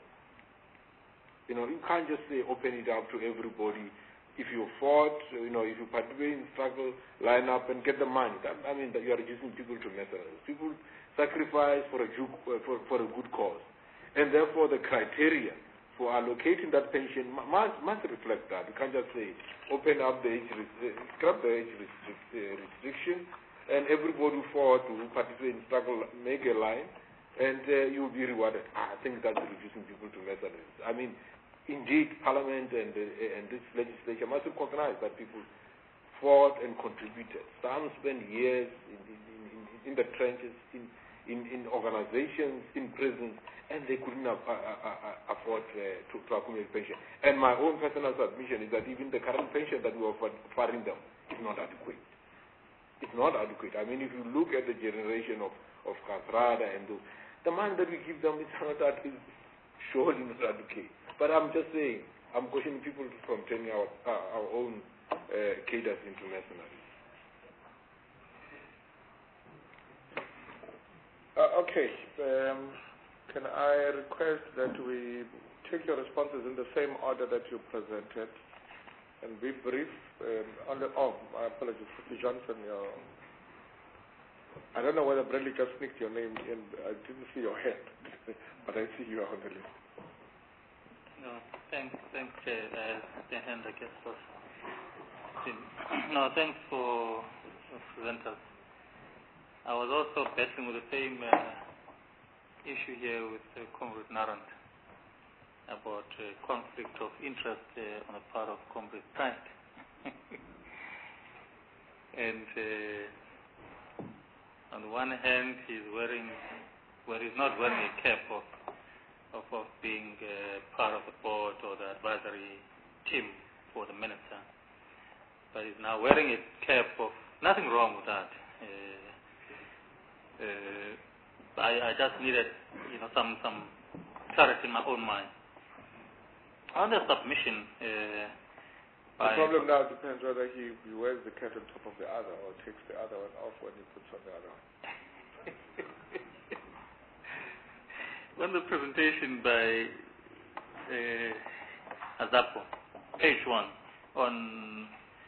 You can't just say open it up to everybody. If you fought, if you participate in struggle, line up and get the money. You are reducing people to mercenaries. People sacrifice for a good cause. And therefore the criteria for allocating that pension must reflect that. You can't just say open up the age, scrap the age restriction, and everybody who fought, who participate in struggle, make a line, and you'll be rewarded. I think that's reducing people to mercenaries. Indeed, Parliament and this legislature must recognize that people fought and contributed. Some spent years in the trenches, in organizations, in prisons, and they couldn't afford to accumulate pension. And my own personal submission is that even the current pension that we are offering them is not adequate. It's not adequate. If you look at the generation of Kathrada and those, the money that we give them is surely not adequate. But I'm just saying, I'm cautioning people from turning our own cadres into mercenaries. Okay. Can I request that we take your responses in the same order that you presented and be brief? My apologies, Mr. Johnson. I don't know whether Bradley just sneaked your name in. I didn't see your hand, but I see you are on the list. No, thanks, the hand, I guess. No, thanks for the presenters. I was also battling with the same issue here with Comrade Narant about conflict of interest on the part of Comrade Trent. And on the one hand, he's not wearing a cap of being part of the board or the advisory team for the minister, but he's now wearing a cap of, nothing wrong with that. I just needed, some clarity in my own mind. On the submission, the problem now depends whether he wears the cap on top of the other or takes the other one off when he puts on the other one. On the presentation by Azapo, page 1, on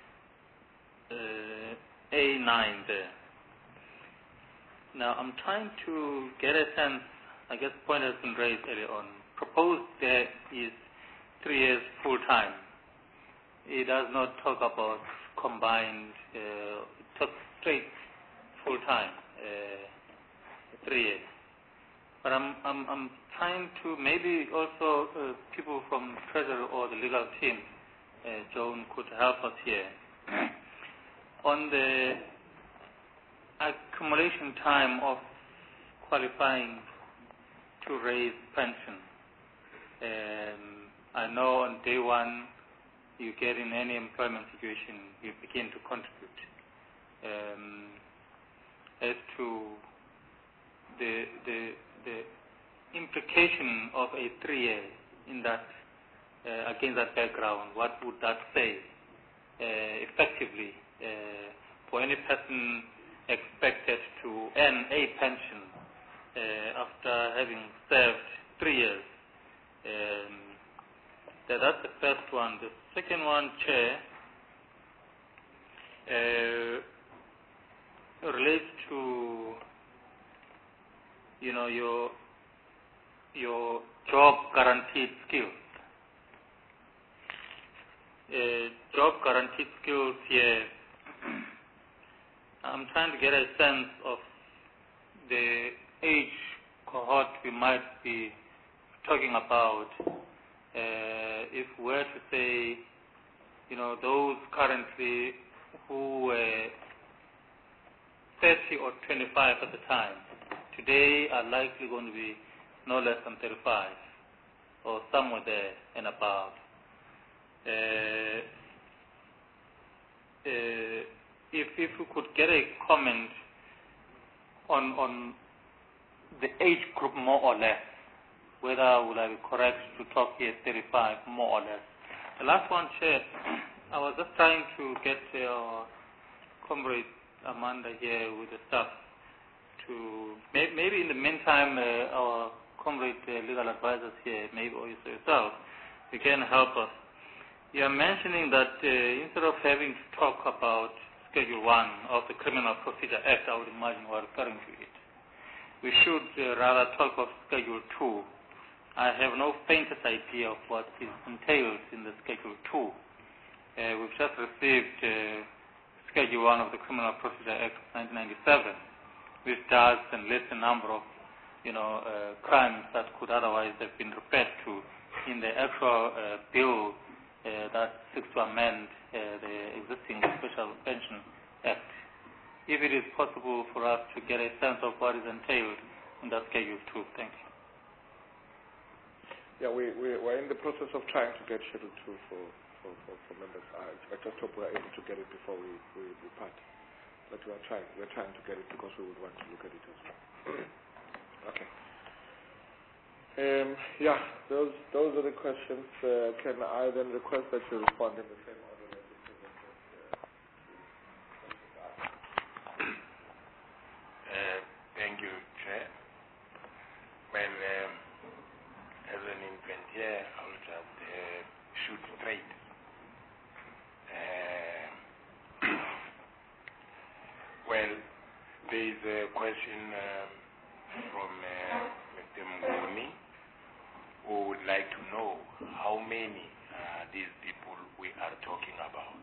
A9 there. Now, I'm trying to get a sense, I guess the point has been raised earlier on. Proposed there is 3 years full-time. It does not talk about combined, it talks straight full-time, 3 years. But I'm trying to, maybe also people from Treasury or the legal team, Joan, could help us here. On the accumulation time of qualifying to raise pension, I know on day one you get in any employment situation, you begin to contribute. As to the implication of a 3 year in that against that background, what would that say effectively for any person expected to earn a pension after having served 3 years? That's the first one. The second one, Chair, relates to your job guaranteed skills. Job guaranteed skills here. I'm trying to get a sense of the age cohort we might be talking about. If we were to say, those currently who were 30 or 25 at the time, today are likely going to be no less than 35 or somewhere there and above. If we could get a comment on the age group more or less, whether would I be correct to talk here 35 more or less. The last one, Chair, I was just trying to get our comrade Amanda here with the staff to maybe in the meantime our comrade legal advisors here, maybe also yourself, you can help us. You are mentioning that instead of having to talk about Schedule 1 of the Criminal Procedure Act, I would imagine we're referring to it, we should rather talk of Schedule 2. I have no faintest idea of what is entailed in the Schedule 2. We've just received Schedule 1 of the Criminal Procedure Act of 1997, which does and lists a number of crimes that could otherwise have been referred to in the actual bill that seeks to amend the existing Special Pension Act. If it is possible for us to get a sense of what is entailed in that Schedule 2. Thank you. Yeah, we're in the process of trying to get Schedule 2 for members. I just hope we're able to get it before we part. But we're trying to get it because we would want to look at it as well. Okay. Yeah, those are the questions. Can I then request that you respond in the same order that you presented? Thank you, Chair. Well, as an infant here, I will just shoot straight. Well, there is a question from Mr. Mnguni, who would like to know how many these people we are talking about.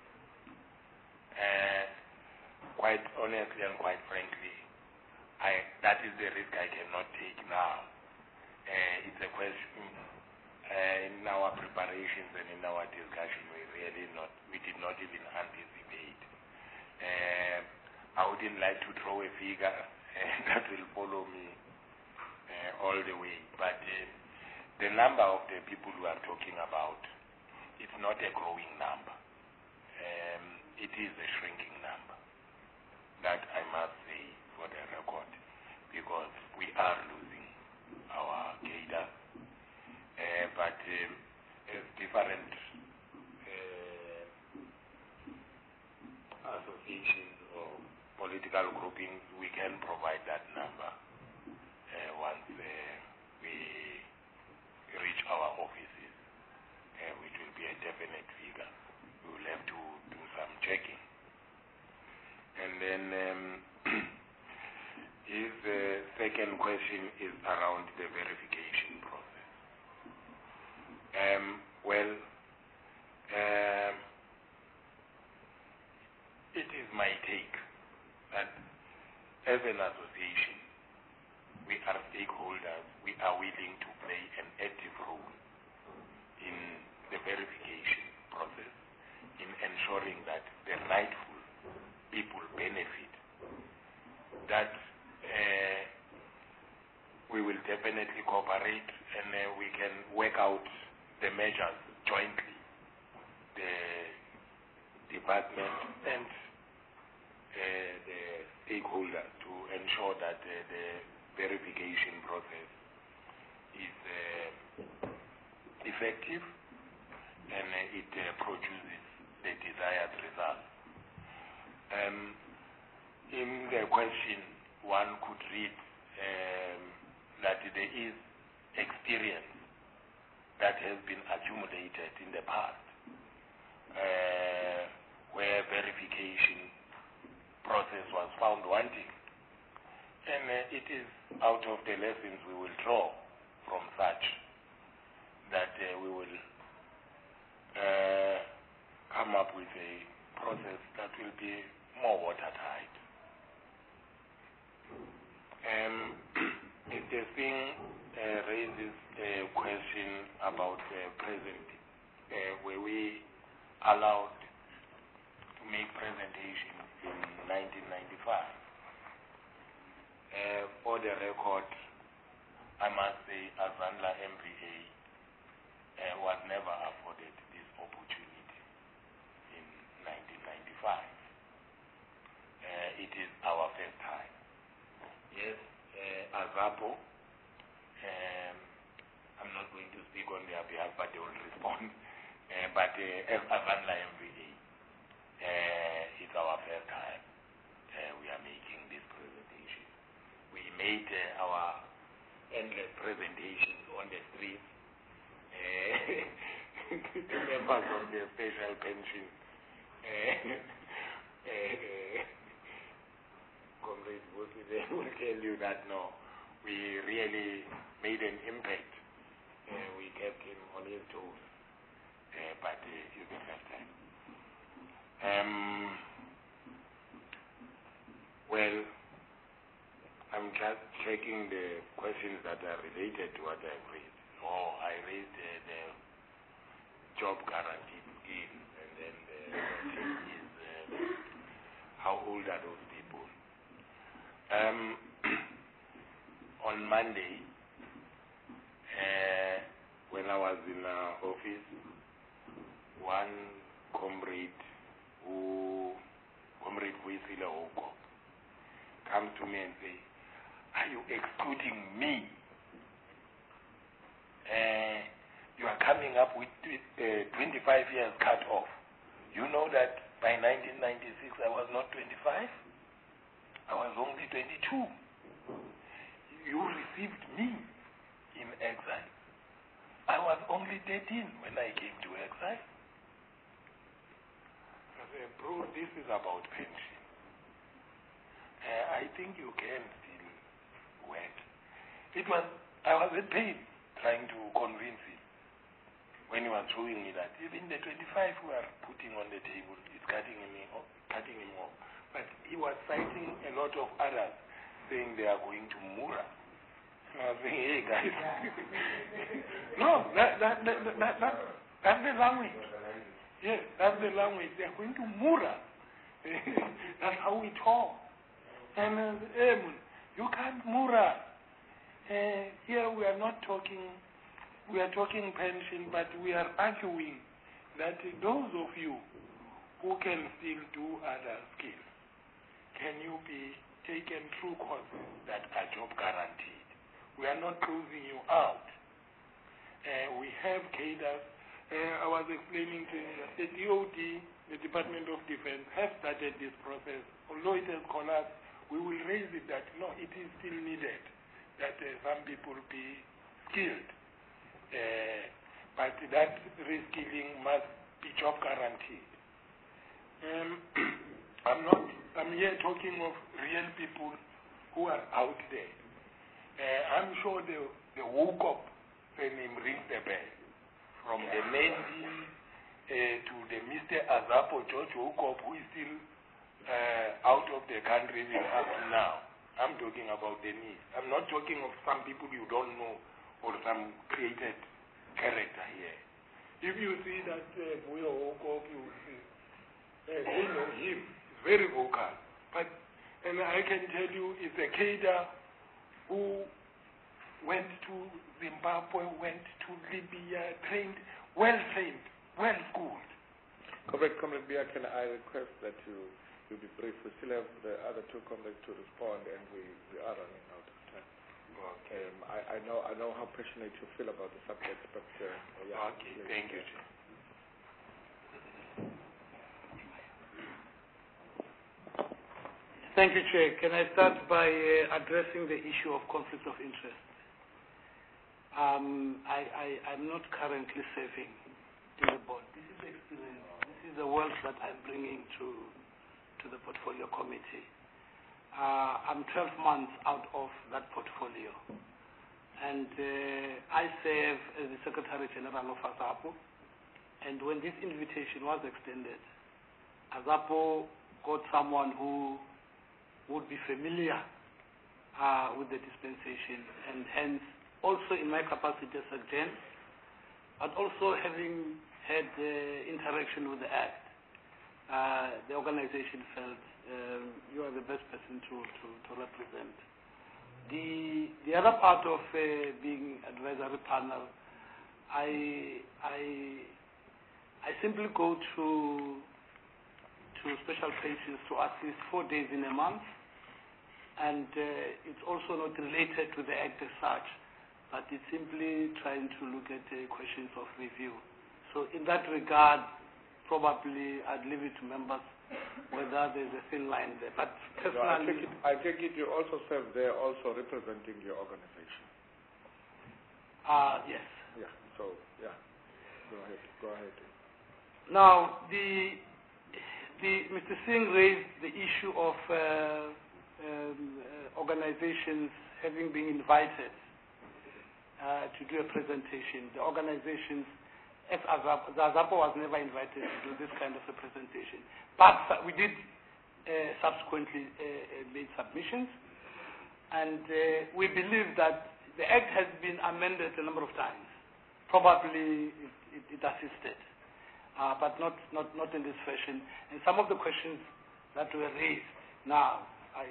Quite honestly and quite frankly, that is the risk I cannot take now. It's a question in our preparations and in our discussion we did not even anticipate. I wouldn't like to throw a figure that will follow me all the way, but the number of the people we are talking about, it's not a growing number. It is a shrinking number. That I must say for the record, because we are losing our cadre, but as different associations or political groupings, we can provide that number once we reach our offices, which will be a definite figure. We will have to do some checking. And then his second question is around the verification process. It is my take that as an association, we are stakeholders, we are willing to play an active role in the verification process, in ensuring that the rightful people benefit, that we will definitely cooperate and we can work out the measures jointly, the department and the stakeholders, to ensure that the verification process is effective and it produces the desired result. In the question, one could read that there is experience that has been accumulated in the past where verification process was found wanting. And it is out of the lessons we will draw from such that we will come up with a process that will be more watertight. If the thing raises a question about present, were we allowed to make presentations in 1995? For the record, I must say Azandla MVA was never afforded this opportunity in 1995. It is our first time. Yes, Azapo, I'm not going to speak on their behalf, but they will respond. But Azandla MVA, it's our first time we are making this presentation. We made our endless presentations on the streets to members of the special pension. Comrade Busi, they will tell you that no, we really made an impact. We kept him on his toes, but it's the first time. Well, I'm just checking the questions that are related to what I've raised. I raised the job guarantee scheme, and then the question is how old are those people? On Monday, when I was in office, one comrade Vuisile Oko, comes to me and says, "Are you excluding me? You are coming up with 25 years cut off. You know that by 1996 I was not 25. I was only 22. You received me in exile. I was only 13 when I came to exile." I said, "Bro, this is about pension. I think you can still work." I was at pain trying to convince him when he was showing me that even the 25 we are putting on the table is cutting him off. But he was citing a lot of others saying they are going to Mura. And I was saying, hey guys, no, that's the language. Yes, that's the language. They are going to Mura. That's how we talk. And you can't Mura. Here we are not talking, we are talking pension, but we are arguing that those of you who can still do other skills, can you be taken through courses that are job guaranteed? We are not closing you out. We have cadres. I was explaining to you that the DOD, the Department of Defense, have started this process. Although it has collapsed, we will raise it that, no, it is still needed, that some people be skilled. But that reskilling must be job guaranteed. I'm here talking of real people who are out there. I'm sure the woke up name rings the bell. From the Mendi to the Mr. Azapo George Wokop, who is still out of the country even up to now. I'm talking about the need. I'm not talking of some people you don't know or some created character here. If you see that Buyo Wokop, you will see, they know him. He's very vocal. And I can tell you, it's a cadre who went to Zimbabwe, went to Libya, trained, well-trained, well-schooled. Comrade Bia, can I request that you be brief? We still have the other two comrades to respond, and we are running out of time. Okay. I know how passionate you feel about the subject, but okay, thank you, Chair. Thank you, Chair. Can I start by addressing the issue of conflict of interest? I'm not currently serving in the board. This is experience. This is the work that I'm bringing to the portfolio committee. I'm 12 months out of that portfolio. And I serve as the Secretary General of AZAPO. And when this invitation was extended, AZAPO got someone who would be familiar with the dispensation, and hence also in my capacity as a Gen, but also having had interaction with the Act, the organization felt you are the best person to represent. The other part of being advisory panel, I simply go to special places to at least 4 days in a month, and it's also not related to the Act as such, but it's simply trying to look at questions of review. So in that regard, probably I'd leave it to members whether there's a thin line there. But personally, I take it you also serve there, also representing your organization. Yes. Yeah. So yeah, go ahead. Now Mr. Singh raised the issue of organizations having been invited to do a presentation. The organizations, AZAPO was never invited to do this kind of a presentation. But we did subsequently made submissions, and we believe that the Act has been amended a number of times. Probably it assisted. But not in this fashion. And some of the questions that were raised now,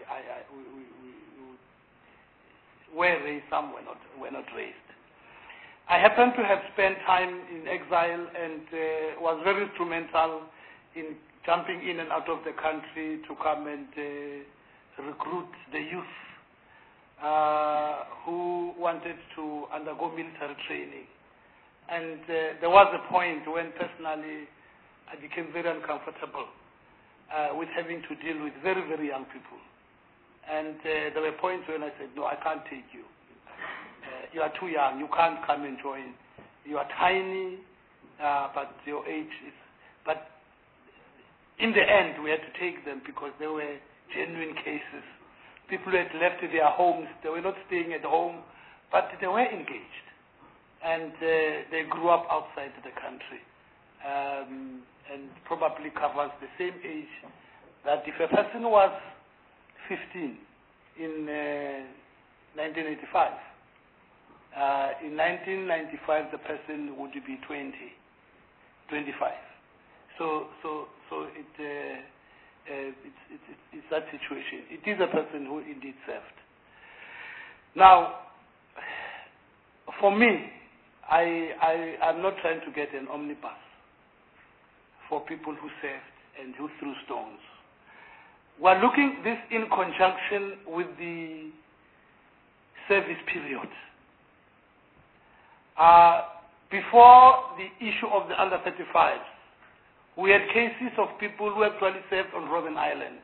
were raised, some were not raised. I happen to have spent time in exile and was very instrumental in jumping in and out of the country to come and recruit the youth who wanted to undergo military training. And there was a point when personally I became very uncomfortable with having to deal with very, very young people. And there were points when I said, no, I can't take you. You are too young. You can't come and join. You are tiny, but your age is... But in the end, we had to take them because they were genuine cases. People had left their homes. They were not staying at home, but they were engaged. And they grew up outside the country, and probably covers the same age that if a person was 15 in 1985, in 1995 the person would be 25. So it's that situation. It is a person who indeed served. Now, for me, I'm not trying to get an omnibus for people who served and who threw stones. We're looking this in conjunction with the service period. Before the issue of the under 35s, we had cases of people who actually served on Robben Island.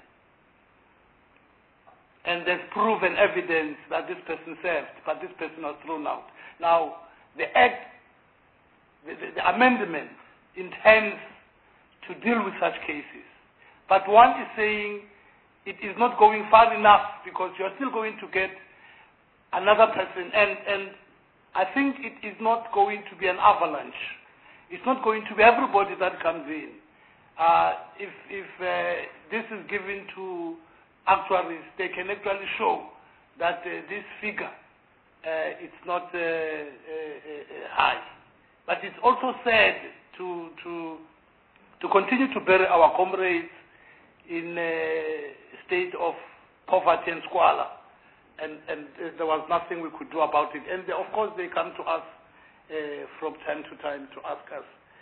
And there's proven evidence that this person served, but this person was thrown out. Now, the Act, the amendment intends to deal with such cases. But one is saying it is not going far enough because you are still going to get another person. And I think it is not going to be an avalanche. It's not going to be everybody that comes in. If this is given to actuaries, they can actually show that this figure it's not high. But it's also sad to continue to bury our comrades in a state of poverty and squalor. And there was nothing we could do about it. And of course they come to us from time to time to ask us.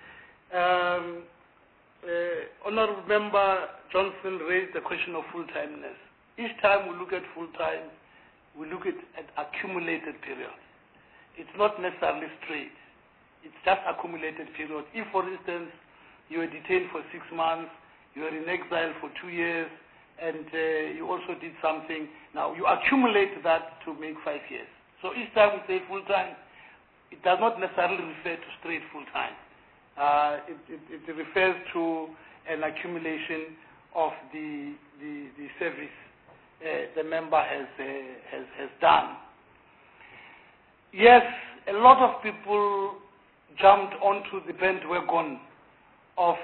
Honorable Member Johnson raised the question of full-timeness. Each time we look at full-time, we look at accumulated period. It's not necessarily straight. It's just accumulated period. If, for instance, you were detained for 6 months, you were in exile for 2 years, and you also did something. Now, you accumulate that to make 5 years. So each time we say full-time, it does not necessarily refer to straight full-time. It refers to an accumulation of the service the member has done. Yes, a lot of people jumped onto the bandwagon of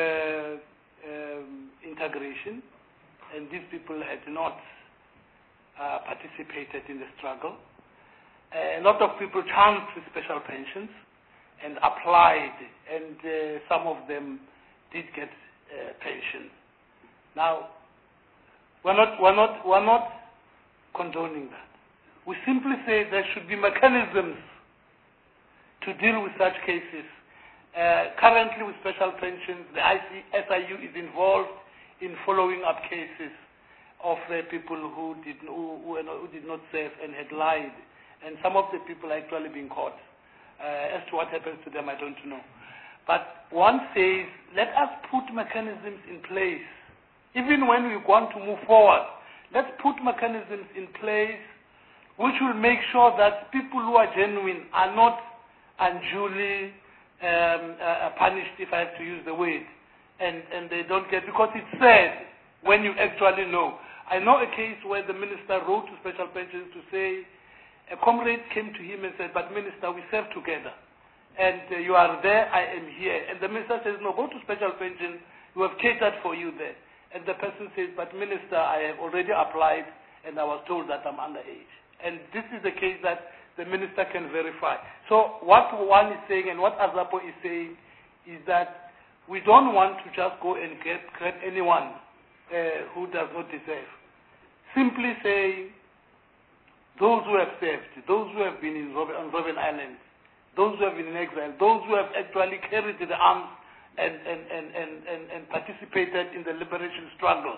integration, and these people had not participated in the struggle. A lot of people chanced with special pensions and applied, and some of them did get pension. Now, we're not condoning that. We simply say there should be mechanisms to deal with such cases. Currently, with special pensions, the SIU is involved in following up cases of people who did not serve and had lied, and some of the people are actually being caught. As to what happens to them, I don't know. But one says, let us put mechanisms in place. Even when we want to move forward, let's put mechanisms in place which will make sure that people who are genuine are not unduly punished, if I have to use the word, and they don't get, because it's sad when you actually know. I know a case where the minister wrote to special pensions to say, a comrade came to him and said, but minister, we serve together, and you are there, I am here. And the minister says, no, go to special pension, we have catered for you there. And the person says, but minister, I have already applied, and I was told that I'm underage. And this is the case that the minister can verify. So what one is saying and what Azapo is saying is that we don't want to just go and grab anyone who does not deserve. Simply say, those who have served, those who have been on Robben Island, those who have been in exile, those who have actually carried the arms and participated in the liberation struggle,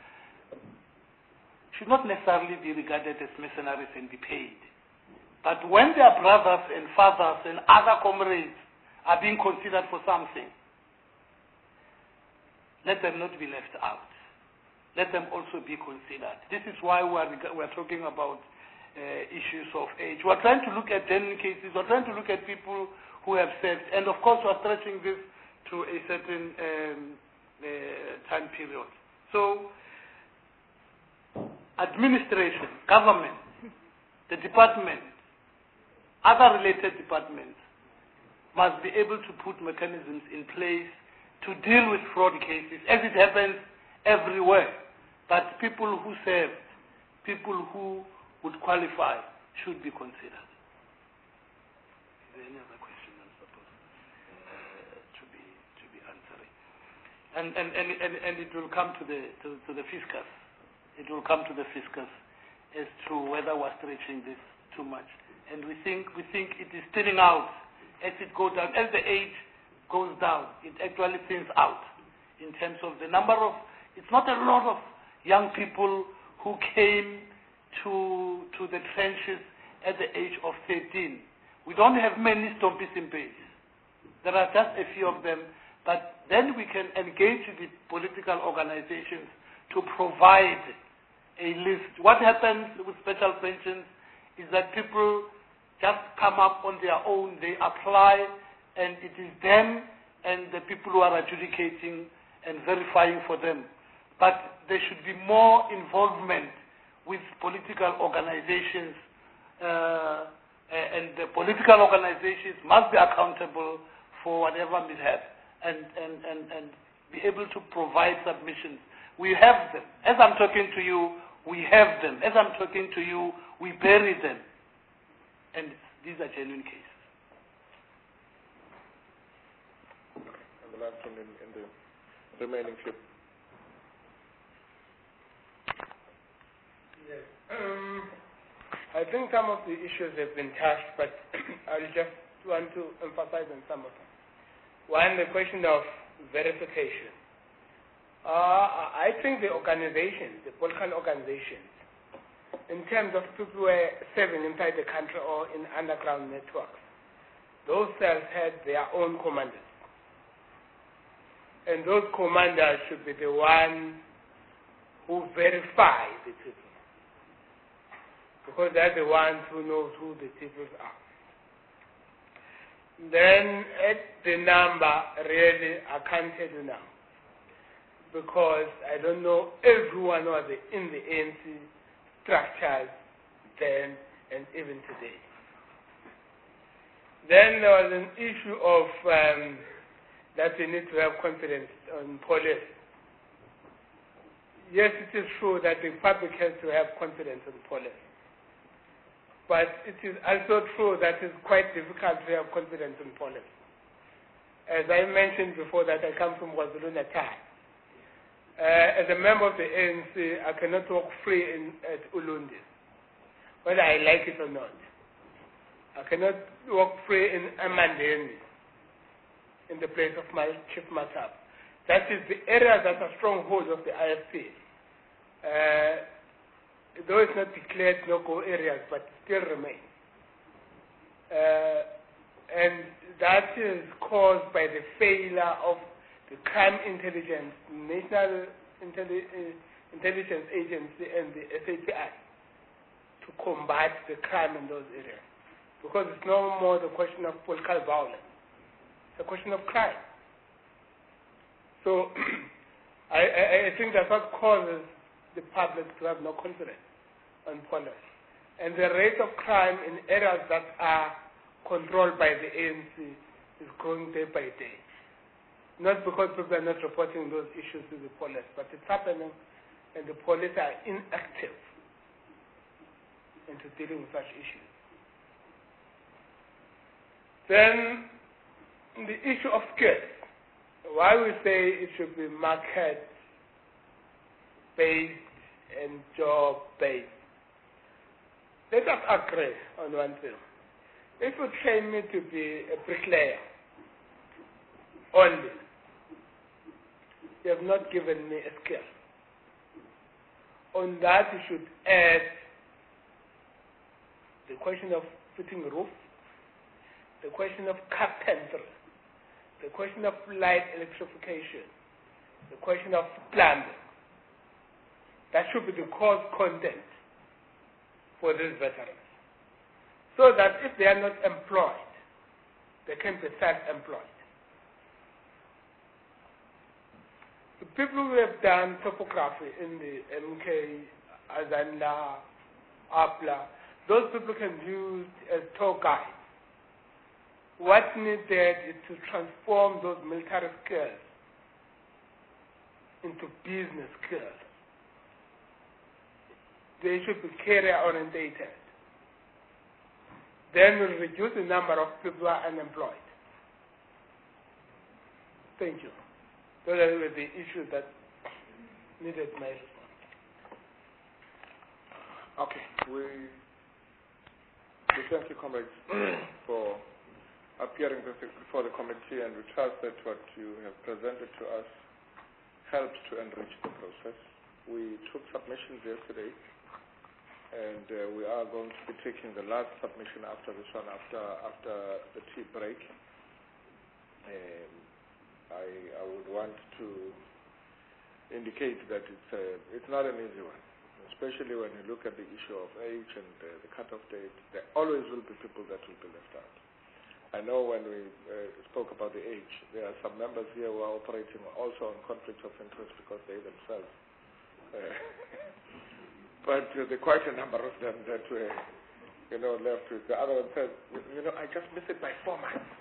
should not necessarily be regarded as mercenaries and be paid. But when their brothers and fathers and other comrades are being considered for something, let them not be left out. Let them also be considered. This is why we're talking about issues of age. We're trying to look at genuine cases. We're trying to look at people who have served. And of course, we're stretching this to a certain time period. So, administration, government, the department, other related departments must be able to put mechanisms in place to deal with fraud cases, as it happens everywhere. But people who serve, people who would qualify, should be considered. Is there any other question I'm supposed to be answering? And it will come to the fiscus. It will come to the fiscus as to whether we're stretching this too much. And we think it is thinning out as it goes down. As the age goes down, it actually thins out in terms of the number of, it's not a lot of young people who came to the trenches at the age of 13. We don't have many Stompis in base. There are just a few of them, but then we can engage the political organizations to provide a list. What happens with special pensions is that people just come up on their own, they apply, and it is them and the people who are adjudicating and verifying for them. But there should be more involvement with political organizations, and the political organizations must be accountable for whatever mishap and be able to provide submissions. We have them. As I'm talking to you, we have them. As I'm talking to you, we bury them. And these are genuine cases. And the last one in the remaining clip. Yes. I think some of the issues have been touched, but I just want to emphasize on some of them. One, the question of verification. I think the organizations, the political organizations, in terms of people who are serving inside the country or in underground networks, those cells had their own commanders. And those commanders should be the ones who verify the people, because they're the ones who know who the people are. Then the number, really, I can't tell you now, because I don't know everyone who was in the ANC structures then and even today. Then there was an issue of that we need to have confidence in police. Yes, it is true that the public has to have confidence in police. But it is also true that it's quite difficult to have confidence in police. As I mentioned before, that I come from KwaZulu-Natal. As a member of the ANC, I cannot walk free at Ulundi, whether I like it or not. I cannot walk free in Amandeni, in the place of my Chief Matap. That is the area that are stronghold of the IFP. Though it's not declared no-go areas, but still remain. And that is caused by the failure of the crime intelligence, National Intelligence Agency and the SAPI to combat the crime in those areas. Because it's no more the question of political violence. It's a question of crime. So I think that's what causes the public to have no confidence on police. And the rate of crime in areas that are controlled by the ANC is growing day by day. Not because people are not reporting those issues to the police, but it's happening and the police are inactive into dealing with such issues. Then the issue of skills. Why we say it should be market-based and job-based. Let us agree on one thing. If you train me to be a bricklayer only, you have not given me a skill. On that, you should add the question of fitting roof, the question of carpentry, the question of light electrification, the question of plumbing. That should be the course content for these veterans. So that if they are not employed, they can be self-employed. The people who have done topography in the MK, Azanda, APLA, those people can use as tour guides. What's needed is to transform those military skills into business skills. They should be career-orientated. Then we'll reduce the number of people who are unemployed. Thank you. Those are the issues that needed my response. Okay. We thank you, comrades, for appearing before the committee, and we trust that what you have presented to us helps to enrich the process. We took submissions yesterday, and we are going to be taking the last submission after this one, after the tea break. I would want to indicate that it's not an easy one, especially when you look at the issue of age and the cutoff date. There always will be people that will be left out. I know when we spoke about the age, there are some members here who are operating also on conflicts of interest because they themselves. But there are quite a number of them that were, left with. The other one said, I just missed it by 4 months.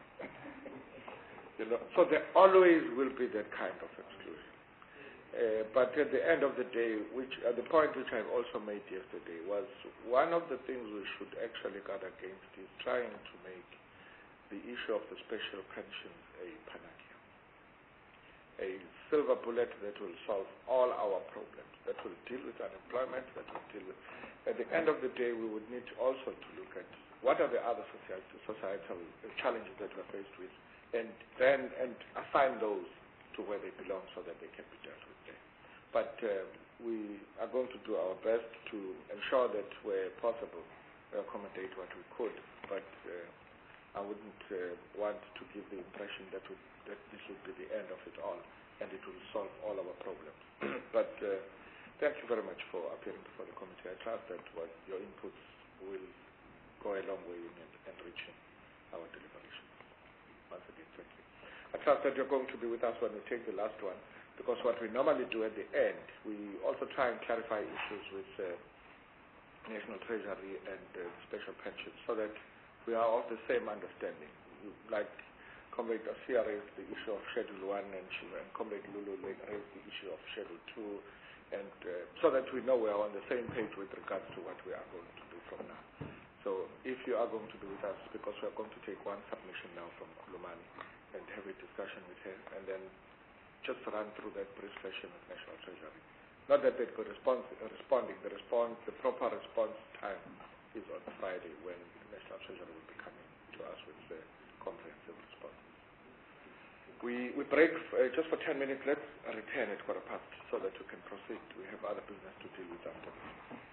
So there always will be that kind of exclusion. But at the end of the day, the point which I've also made yesterday was one of the things we should actually guard against is trying to make the issue of the special pensions a panacea, a silver bullet that will solve all our problems, that will deal with unemployment, that will deal with... At the end of the day, we would need also to look at what are the other societal challenges that we're faced with, and assign those to where they belong so that they can be dealt with there. But we are going to do our best to ensure that where possible, we accommodate what we could, but I wouldn't want to give the impression that this would be the end of it all and it will solve all our problems. But Thank you very much for appearing before the committee. I trust that what your inputs will go a long way in enriching our deliberations. Once again, thank you. I trust that you're going to be with us when we take the last one, because what we normally do at the end, we also try and clarify issues with National Treasury and special pensions, so that we are of the same understanding. Like Comrade Asia raised the issue of Schedule 1 and Comrade Lulu raised the issue of Schedule 2, and so that we know we are on the same page with regards to what we are going to do from now. So if you are going to be with us, because we are going to take one submission now from Khulumani and have a discussion with her, and then just run through that brief session with National Treasury. Not that they've got responding. The proper response time is on Friday, when National Treasury will be coming to us with the comprehensive response. We break just for 10 minutes. Let's return at 15:15 so that we can proceed. We have other business to deal with after this.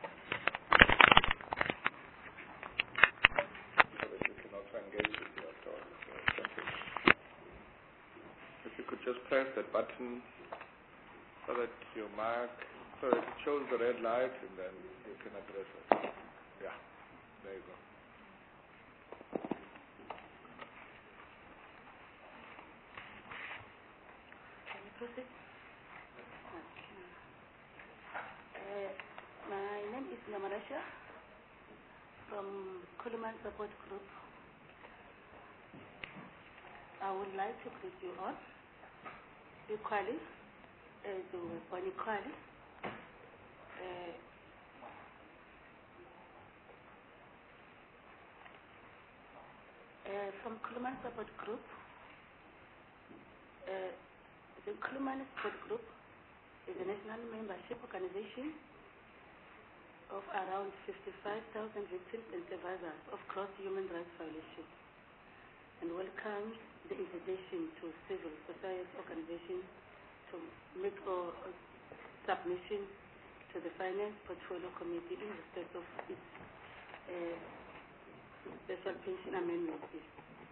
So that we can also engage with you afterwards. Thank you. If you could just press that button so that you mark, so that it shows the red light, and then you can address it. Yeah, there you go. Proceed. My name is Namarasha from Khulumani Support Group. I would like to greet you all equally, as you were born equally. From Khulumani Support Group, the Khulumani Support Group is a national membership organization of around 55,000 victims and survivors of gross human rights violations, and welcomes the invitation to civil society organizations to make a submission to the Finance Portfolio Committee in respect of its special pension amendment bill.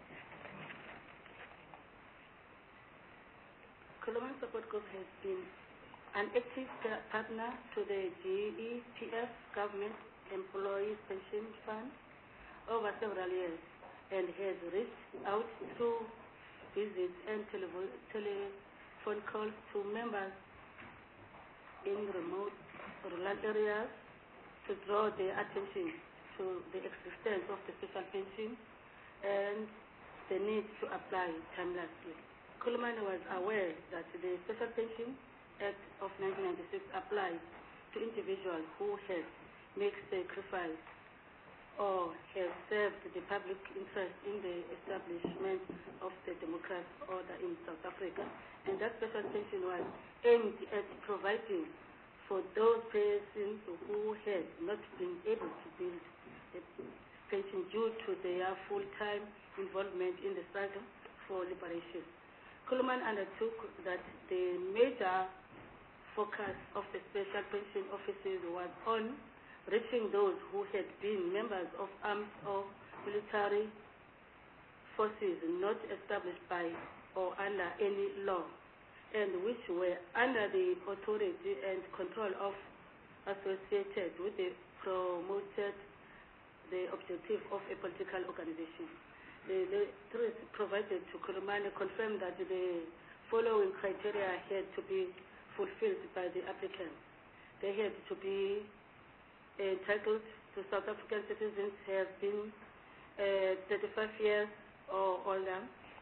Khulumani Support Group has been an active partner to the GEPF Government Employees Pension Fund over several years, and has reached out through visits and telephone calls to members in remote rural areas to draw their attention to the existence of the special pension and the need to apply timelessly. Khulumani was aware that the Special Pension Act of 1996 applies to individuals who have made sacrifice or have served the public interest in the establishment of the democratic order in South Africa, and that special pension was aimed at providing for those persons who had not been able to build a pension due to their full-time involvement in the struggle for liberation. Khulumani undertook that the major focus of the special pension offices was on reaching those who had been members of armed or military forces not established by or under any law, and which were under the authority and control of associated with the promoted the objective of a political organization. The letters provided to Khulumani confirmed that the following criteria had to be fulfilled by the applicants. They had to be entitled to South African citizens, have been 35 years or older,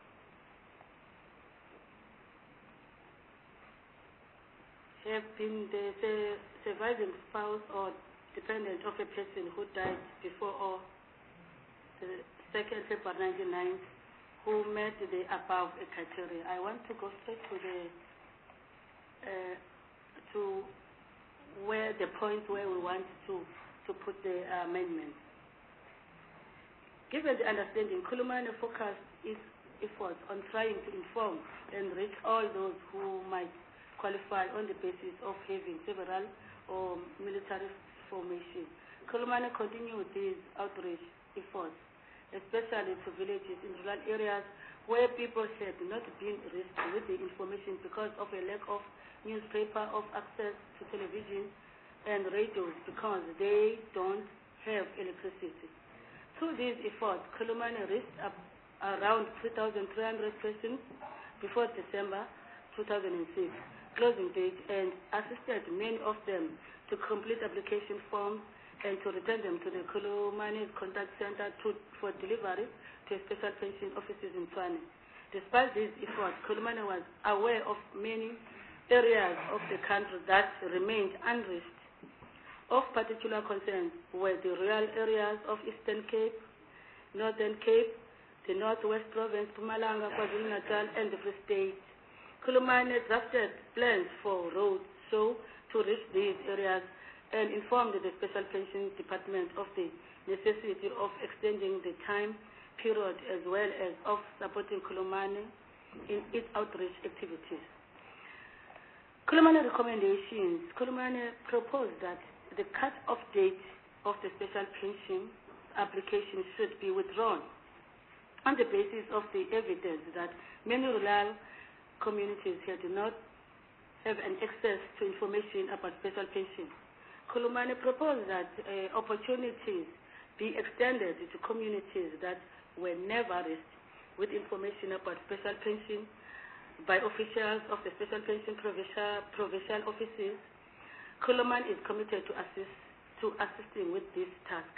have been the surviving spouse or dependent of a person who died before or the 2nd February 1999, who met the above criteria. I want to go straight to the point where we want to put the amendment. Given the understanding, Khulumani focused its efforts on trying to inform and reach all those who might qualify on the basis of having several or military formation. Khulumani continued these outreach efforts, especially to villages in rural areas where people had not been reached with the information because of a lack of newspaper of access to television and radios because they don't have electricity. Through these efforts, Kolomane reached up around 3,300 persons before December 2006 closing date and assisted many of them to complete application forms and to return them to the Kolomane Contact Center for delivery to special pension offices in Tshwane. Despite these efforts, Kolomane was aware of many areas of the country that remained unreached. Of particular concern were the rural areas of Eastern Cape, Northern Cape, the Northwest Province, Mpumalanga, KwaZulu-Natal, and the Free State. Kolomane drafted plans for roads to reach these areas and informed the Special Pension Department of the necessity of extending the time period as well as of supporting Kolomane in its outreach activities. Kolomane recommendations. Kolomane proposed that the cut-off date of the special pension application should be withdrawn on the basis of the evidence that many rural communities had not have an access to information about special pension. Kolomane proposed that opportunities be extended to communities that were never reached with information about special pension by officials of the special pension provincial offices. Kolomane is committed to assisting with this task.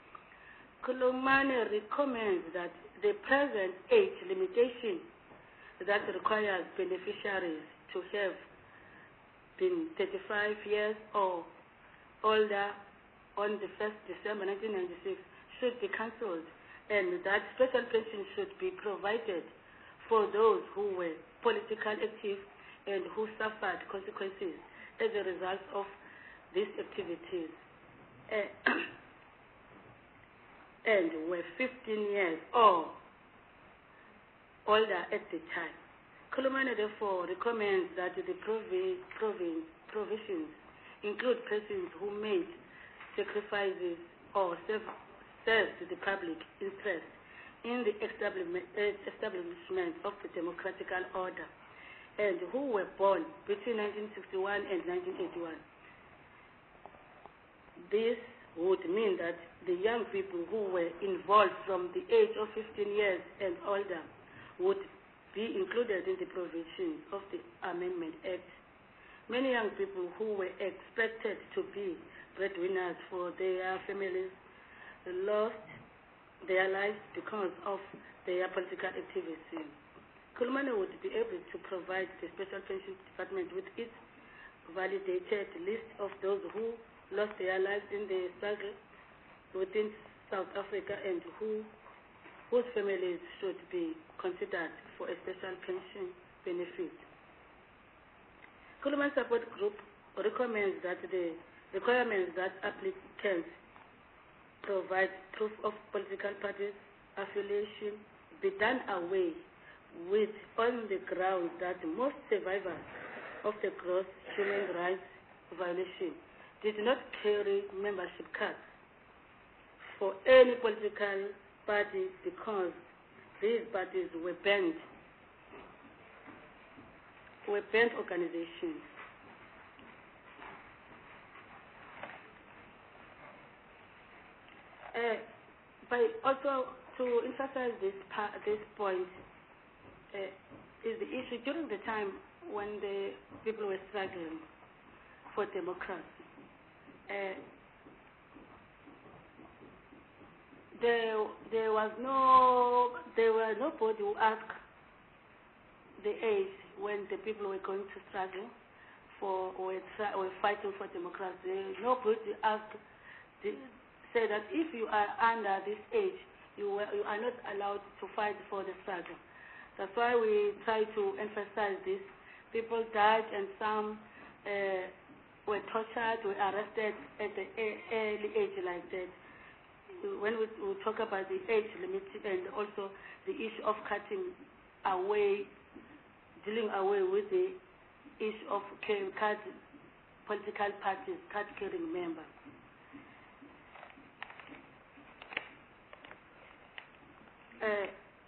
Kolomane recommends that the present age limitation that requires beneficiaries to have been 35 years or older on the 1st December 1996 should be cancelled, and that special pension should be provided for those who were politically active and who suffered consequences as a result of these activities and were 15 years or older at the time. Kolomane therefore recommends that the provisions include persons who made sacrifices or served the public interest in the establishment of the democratic order and who were born between 1961 and 1981. This would mean that the young people who were involved from the age of 15 years and older would be included in the provisions of the Amendment Act. Many young people who were expected to be breadwinners for their families lost their lives because of their political activism. Kolomane would be able to provide the Special Pension Department with its validated list of those who lost their lives in the struggle within South Africa and whose families should be considered for a special pension benefit. Kolomane Support Group recommends that the requirements that applicants provide proof of political parties affiliation be done away with on the ground that most survivors of the gross human rights violation did not carry membership cards for any political party because these parties were banned organizations. But also to emphasize this point is the issue during the time when the people were struggling for democracy. There were nobody who asked the age when the people were going to struggle were fighting for democracy. Nobody asked, say that if you are under this age, you are not allowed to fight for the struggle. That's why we try to emphasize this. People died and some were tortured, were arrested at the early age like that. When we talk about the age limit and also the issue of dealing away with the issue of political parties, card-carrying members.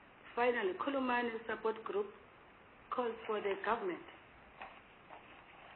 Finally, Kolomane Support Group calls for the government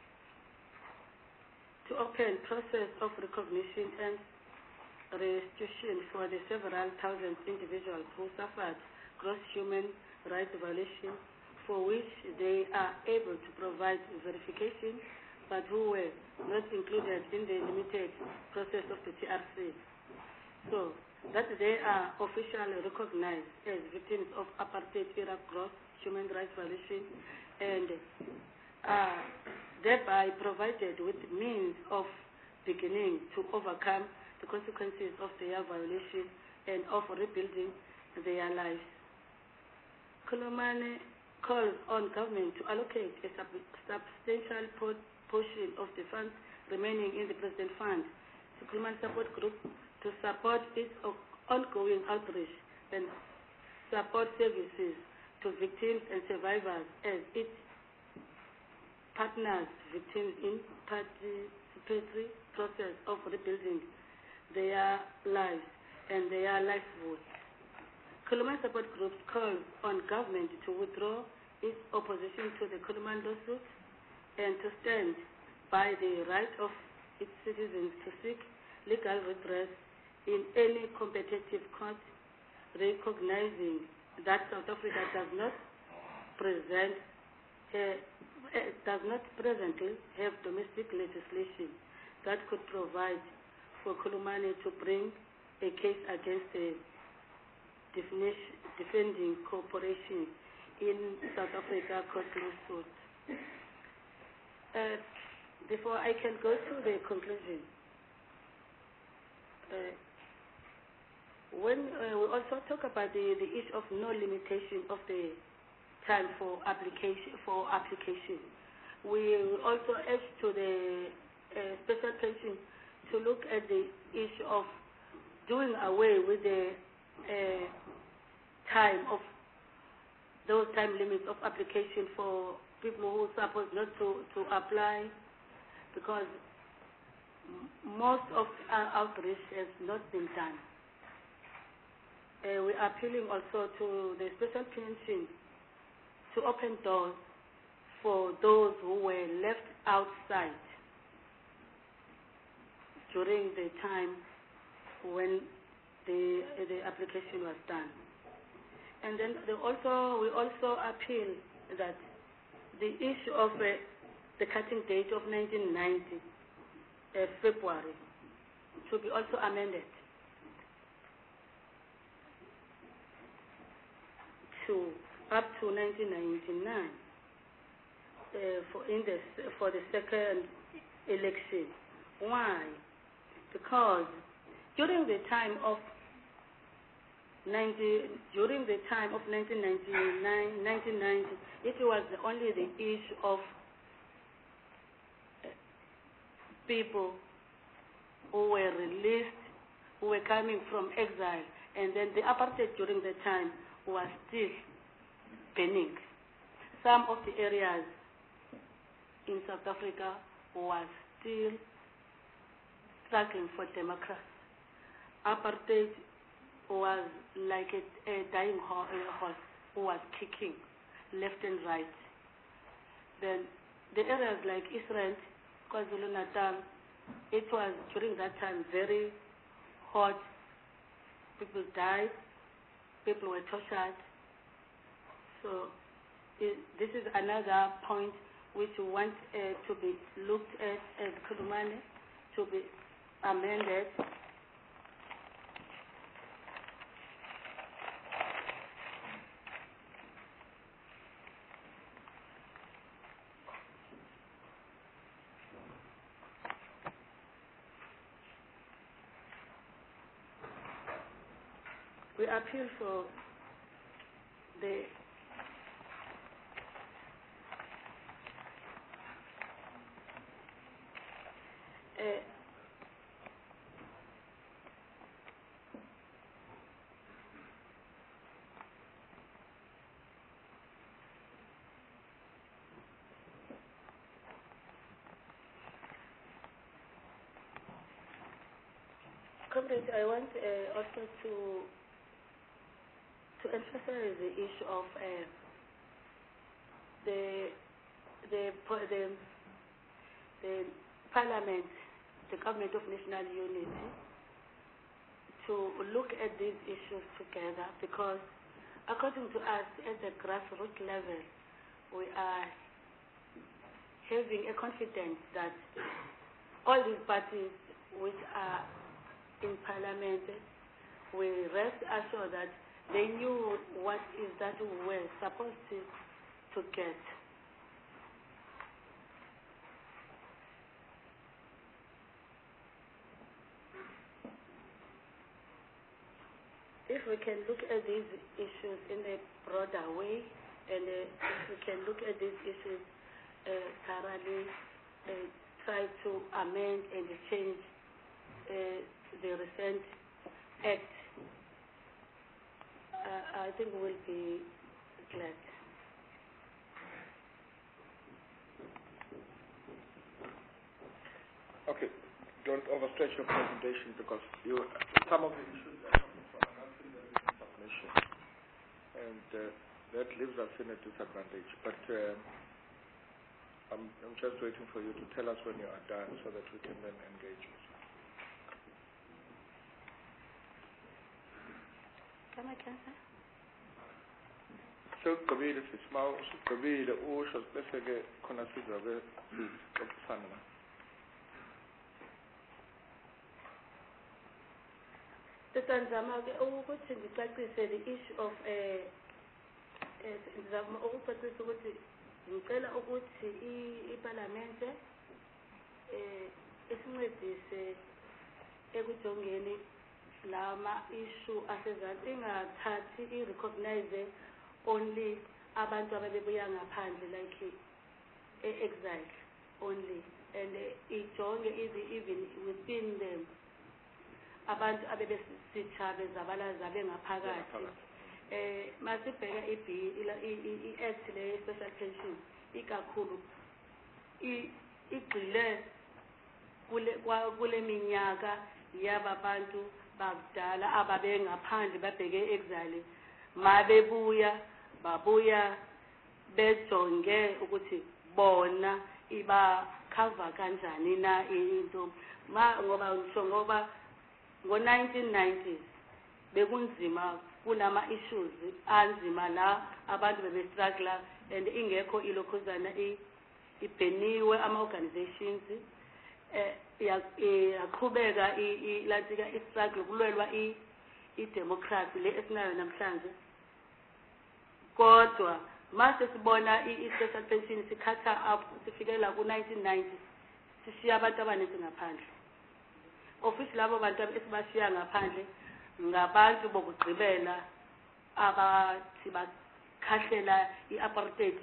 to open process of recognition and restitution for the several thousand individuals who suffered gross human rights violations for which they are able to provide verification but who were not included in the limited process of the TRC. So that they are officially recognized as victims of apartheid era gross human rights violations and are thereby provided with means of beginning to overcome the consequences of their violation and of rebuilding their lives. Kulumane calls on government to allocate a substantial portion of the funds remaining in the President Fund to Kulumane Support Group to support its ongoing outreach and support services to victims and survivors as it partners victims in participatory process of rebuilding their lives and their livelihoods. Kulumane Support Group calls on government to withdraw its opposition to the Kulumane lawsuit and to stand by the right of its citizens to seek legal redress in any competitive court, recognizing that South Africa does not presently have domestic legislation that could provide for Kulumane to bring a case against the defending corporation in South Africa court lawsuit. Before I can go to the conclusion, when we also talk about the issue of no limitation of the time for application, we will also urge to the special pension to look at the issue of doing away with the those time limits of application for people who are supposed not to apply, because most of our outreach has not been done. We are appealing also to the special pension to open doors for those who were left outside during the time when the application was done. And then we also appeal that the issue of the cutting date of 1990, February, should be also amended to up to 1999 for the second election. Why? Because during the time of 1990, it was only the issue of people who were released, who were coming from exile, and then the apartheid during the time was still burning. Some of the areas in South Africa was still struggling for democracy. Apartheid was like a dying horse who was kicking left and right. Then the areas like Israel, KwaZulu-Natal, it was during that time very hot. People died, people were tortured. So this is another point which we want to be looked at as Kulumane, to be amended. We appeal for the comrade, I want also to emphasize the issue of the Parliament the Government of National Unity to look at these issues together, because according to us at the grassroots level, we are having a confidence that all these parties which are in Parliament will rest assured that they knew what is that we were supposed to get. If we can look at these issues in a broader way, and if we can look at these issues thoroughly, try to amend and change the recent act, I think we'll be glad. Okay, don't overstretch your presentation, because some of the issues and that leaves us in a disadvantage. But I'm just waiting for you to tell us when you are done so that we can then engage with you. Can I cancel? Sewugqibile sisima usugqibile usho bese-ke khona sizobe xoxisana la. Ngizama-ke ukuthi ngicacise the issue of ngizama ukucacisa ukuthi ngicela ukuthi iParliamente isincedise ekujongeni lama issue asezansi, ingathathi i-recognize only abantu ababebuya ngaphandle like exile only, and ijonge even within them abantu abebesitha bezabalaza bengaphakathi. Masibheka i-act le special pension ikakhulu igxile kule minyaka yabantu bakudala ababengaphandle babheke exile, babuya bejonge ukuthi bona iba cover kanjani na into ngoba ngo-1990s bekunzima, kunama issues anzima la abantu bebestruggler, and ingekho ilokhuzana ibheniwe ama-organizations yaqhubeka ilatika istruggle kulwelwa i-democracy le esinayo namhlanje. Kodwa mase sibona i-social pension sikhatha up sifikela ku-1990 sishiya abantu abaninzi ngaphandle. Officially labo bantu esibashiya ngaphandle ngabantu bokugqibela abathi bakhahlela i-apartheid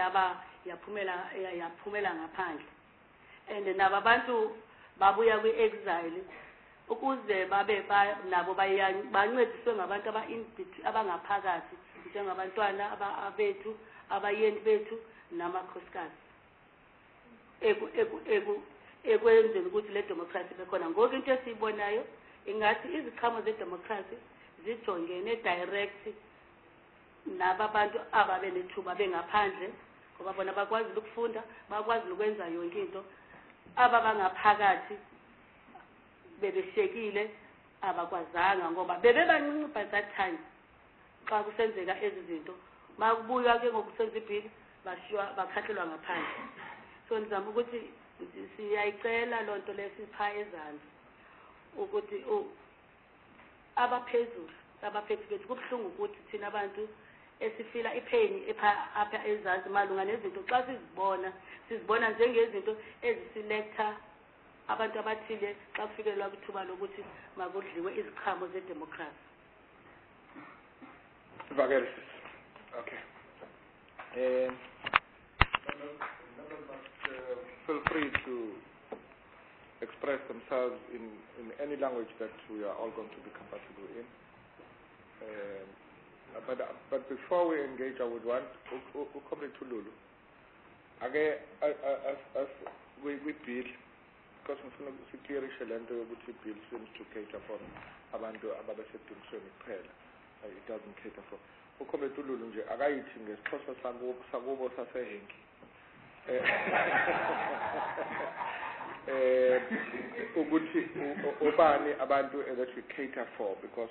yaphumela ngaphandle, and nabo abantu babuya kwi-exile ukuze babe nabo bancediswe ngabantu abangaphakathi njengabantwana abethu, abayeni bethu namakhosikazi ekwenzeni ukuthi le democracy bekhona. Ngoku into esiyibonayo ingathi iziqhamo zedemocracy zijongene direct naba bantu ababenethuba bengaphandle, ngoba bona bakwazi ukufunda, bakwazi ukwenza yonke into. Aba bangaphakathi bebeshekile abakwazanga ngoba bebebancinci by that time xa kusenzeka ezi zinto. Makubuya ke ngokusenza ibhili bashiywa bakhahlelwa ngaphandle. So ngizama ukuthi siyayicela loo nto lesipha ezansi ukuthi abaphezulu abaphethu bethu kubuhlungu ukuthi thina abantu esifila ipain apha ezansi malunga nezinto xa sizibona njengezinto eziselector abantu abathile xa kufikelwa kwithuba lokuthi makudliwe iziqhamo zedemocracy. Okay. Feel free to express themselves in any language that we are all going to be compatible in. But before we engage, I would want to come to Lulu. Again, as we build, because we clearly build seems to cater for abantu ababesedingisweni kuphela. It doesn't cater for. Ukhombe Lulu nje akayithi ngesixhosa sakubo sasehenki. ukuthi ubani abantu that we cater for, because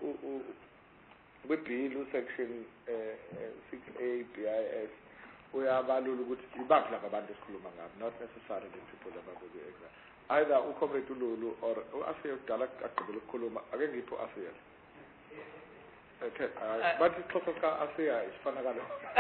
kwi-bill section 6A BIS uyabalula ukuthi ibaphi laba abantu esikhuluma ngabo, not necessarily the people abakwi-exile. Either uComrade uLulu or u-Asiya kudala agqibele ukukhuluma, ake ngipho uAsiya. Okay, bathi isixhosa sika-Asiya isifana kalo.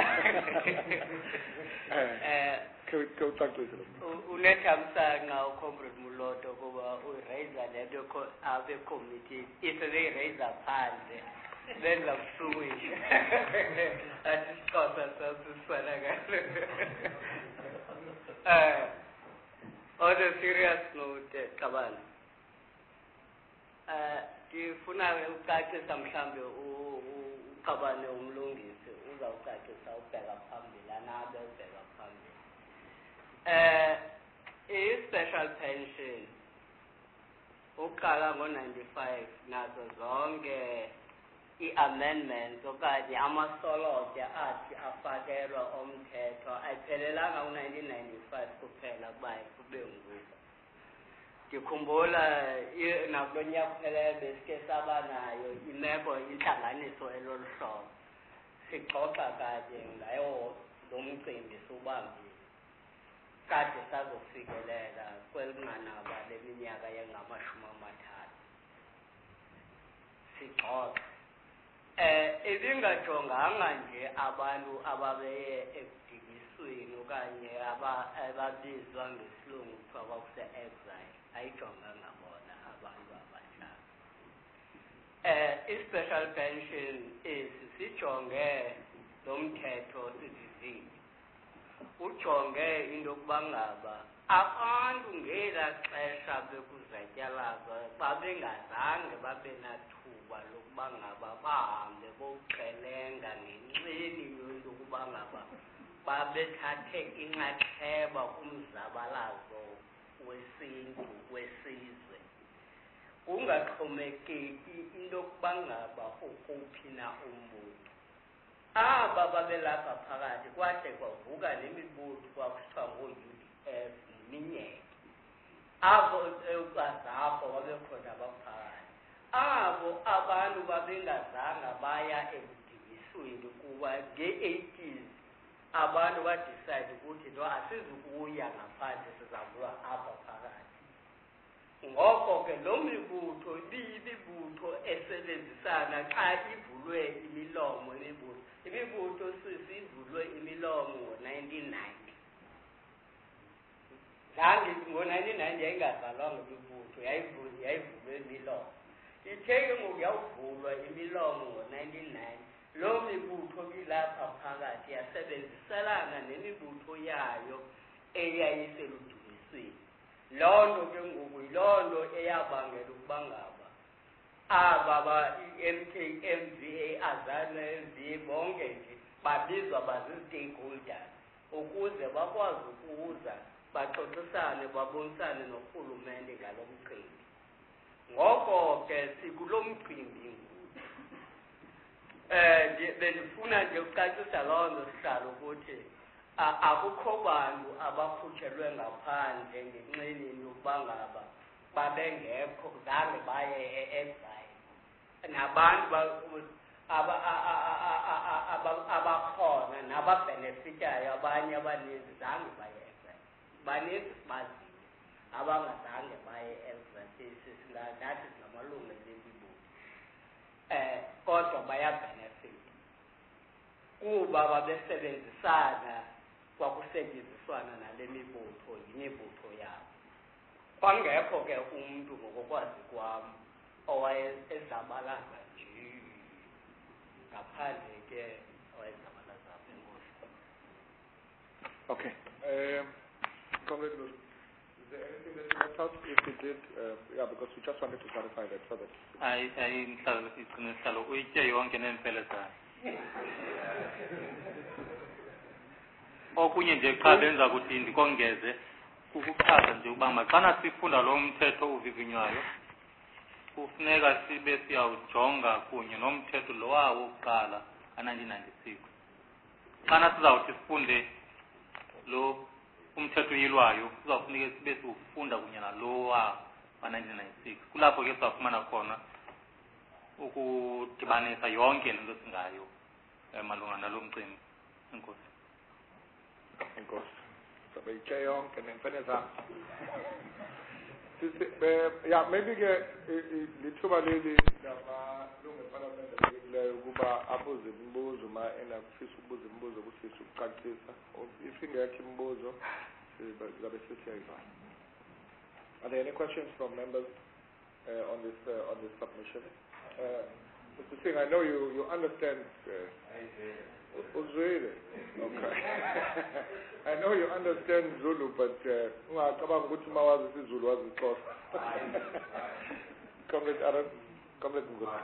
Khewucacise lo. Unethamsanqa uComrade Muloto kuba uyiraise lento abe committee isebeyiraise phandle benza kusuwisha. Athi isixhosa sasifana kalo. On a serious note, Kabana. Ndifuna ucacisa mhlambe uqabane umlungisi uzawucacisa ubheka phambili anabe ubheka phambili. I-special pension uqala ngo-95 nazo zonke i-amendments okanye amasolotya athi afakelwa omthetho ayiphelelanga u-1995 kuphela kuba kube ngoku. Ndikhumbula nakulo nyaka kuphela besike saba nayo imeko intlanganiso elolu hlobo. Sixoxa kanye ngayo lo mcimbi siwubambile. Kade sazofikelela kwelinqanaba leminyaka engama-30. Sixoxa. Ibingajonganga nje abantu ababeye ekudingisweni okanye ababizwa ngesilungu kuthiwa bakuse-exile. Ayijonganga bona abantu abanjalo. I-special pension sijonge lo mthetho sivivile. Ujonge into yokuba ngaba abantu ngelaa xesha bekuzatyalazwa babengazange babe nathuba lokuba ngaba bahambe bokuxelenga ngenxeni yokuba ngaba babethathe inxaxheba kumzabalazo wesintu wesizwe. Ungaxhomekeki into yokuba ngaba ukuphi na umbutho. Aba babelapha phakathi kwade kwavuka nemibutho kwakuthiwa ngoo-UDF neminyeke. Abo ukazapho babekhona abaphakathi. Abo abantu babengazanga baya ekudingisweni kuba nge-80s abantu badecide ukuthi no asizukuya ngaphandle sizavula apha phakathi. Ngoko ke lo mibutho ibiyimibutho esebenzisana xa ivulwe imilomo imibutho. Imibutho sivulwe imilomo ngo-1990. Ngo-1990 yayingazalwanga imibutho, yayivulwe imilomo. Ithe ke ngoku yawuvulwa imilomo ngo-1990. Lo mibutho bilapha phakathi yasebenziselana nemibutho yayo eyayiseludumisweni. Loo nto ke ngoku yiloo nto eyabangela ukuba ngaba aba i-MK, MVA, Azana, MVA bonke nje babizwa bazi-stakeholders ukuze bakwazi ukuza baxoxisane babonisane norhulumente ngalo mcimbi. Ngoko ke sikulo mcimbi bendifuna nje ucacisa loo nto sihlala ukuthi akukho bantu abakhutshelwe ngaphandle ngenxeni yokuba ngaba babengekho zange baye e-exile. Nabantu abakhona nababhenefitayo abanye abaninzi zange baye e-exile. Baninzi sibaziyo abangazange baye e-exile. Nathi singamalungu elemibutho. Kodwa bayabhenefita kuba babesebenzisana kwakusetyenziswana nale mibutho yimibutho yabo. Kwangekho ke umntu ngokokwazi kwam owayezabalaza nje ngaphandle ke owayezabalaza apha enkosi. Okay. Comrade Lulu, is there anything that you want to ask? If you did, yeah, because we just wanted to clarify that so that. Ngihlalo uyitye yonke nempele zayo. Okunye nje qha benza ukuthi ndikongeze ukuchaza nje ukuba maxana sifunda lo mthetho uvivinywayo kufuneka sibe siyawujonga kunye nomthetho lo wawo wokuqala ka-1996. Xana sizawuthi sifunde lo umthetho uyilwayo uzawufuneka sibe siwufunda kunye nalowa wa-1996 kulapho ke sizawufumana khona ukudibanisa yonke lento singayo malunga nalo mcimbi. Enkosi. Enkosi. Sabeyithe yonke nemfene zami. Yeah, maybe lithuba leli lamalungu eParliament alileyo ukuba abuze imibuzo ma enafisa ukubuza imibuzo kusisi ukucacisa. If ingekho imibuzo sizabe sesiyayivala. Are there any questions from members on this submission? Mr. Singh, I know you understand. Uzwile. Okay. I know you understand Zulu, but ungacabanga ukuthi mawazi isiZulu wazi isiXhosa. Comrade Aaron, Comrade Mnguni.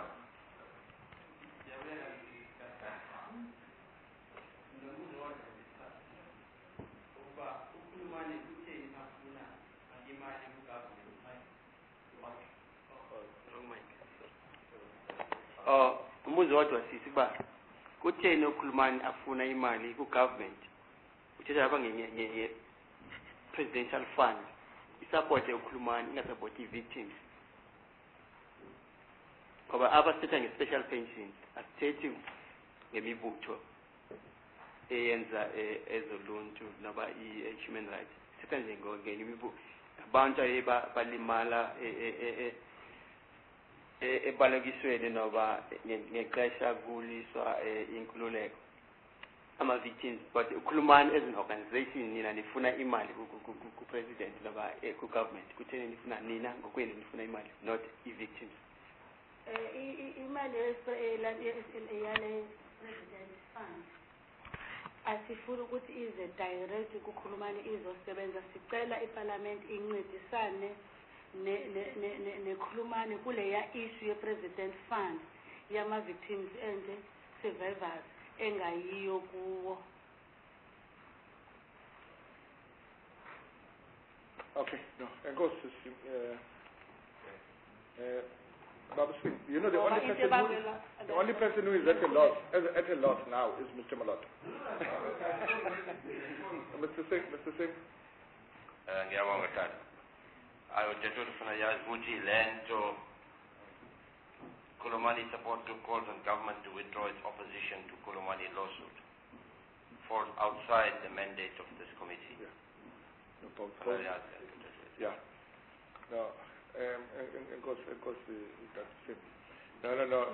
Umbuzo wodwa sisi ba kutheni ukhulumani afuna imali ku-government uthetha lapha nge-presidential fund isupporte ukhulumani ingasupporti i-victims ngoba abasithetha nge-special pensions asithethi ngemibutho eyenza ezoluntu noma i-human rights sithetha nje ngemibutho abantu balimala ebalekisweni noma ngexesha kuliswa inkululeko ama-victims but ukhulumani as an organization nina nifuna imali ku-president noma ku-government kutheni nifuna nina ngokwenu nifuna imali not i-victims imali yale president fund asifuna ukuthi ize direct kukhulumani izosebenza sicela iparliament incedisane nekhulumani kuleya issue ye-president fund yama-victims and survivors engayiyo kuwo. Okay, no, Enkosi, Babu Singh, you know the only person who is at a loss now is Mr. Malota. Mr. Singh. Ngiyabonga tata. Just to finalize, Muji Lento Kolomani support to calls on government to withdraw its opposition to Kolomani lawsuit falls outside the mandate of this committee. Yeah. No. Of course, that's it. No.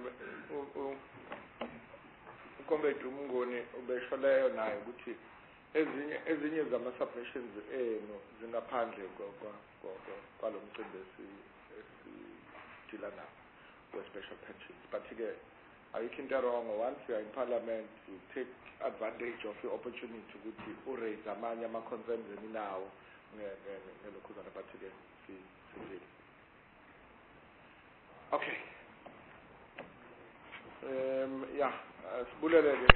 Comrade Mnguni ubesho leyo nayo ukuthi ezinye zama-submissions zingaphandle kwalo mcimbi esidila nawo we-special pensions. But-ke ayikho into wrong. Once you are in parliament, you take advantage of the opportunity ukuthi uraise amanye ama-concerns eninawo ngelokhuzana. But-ke sivile. Okay. Yeah, sibulele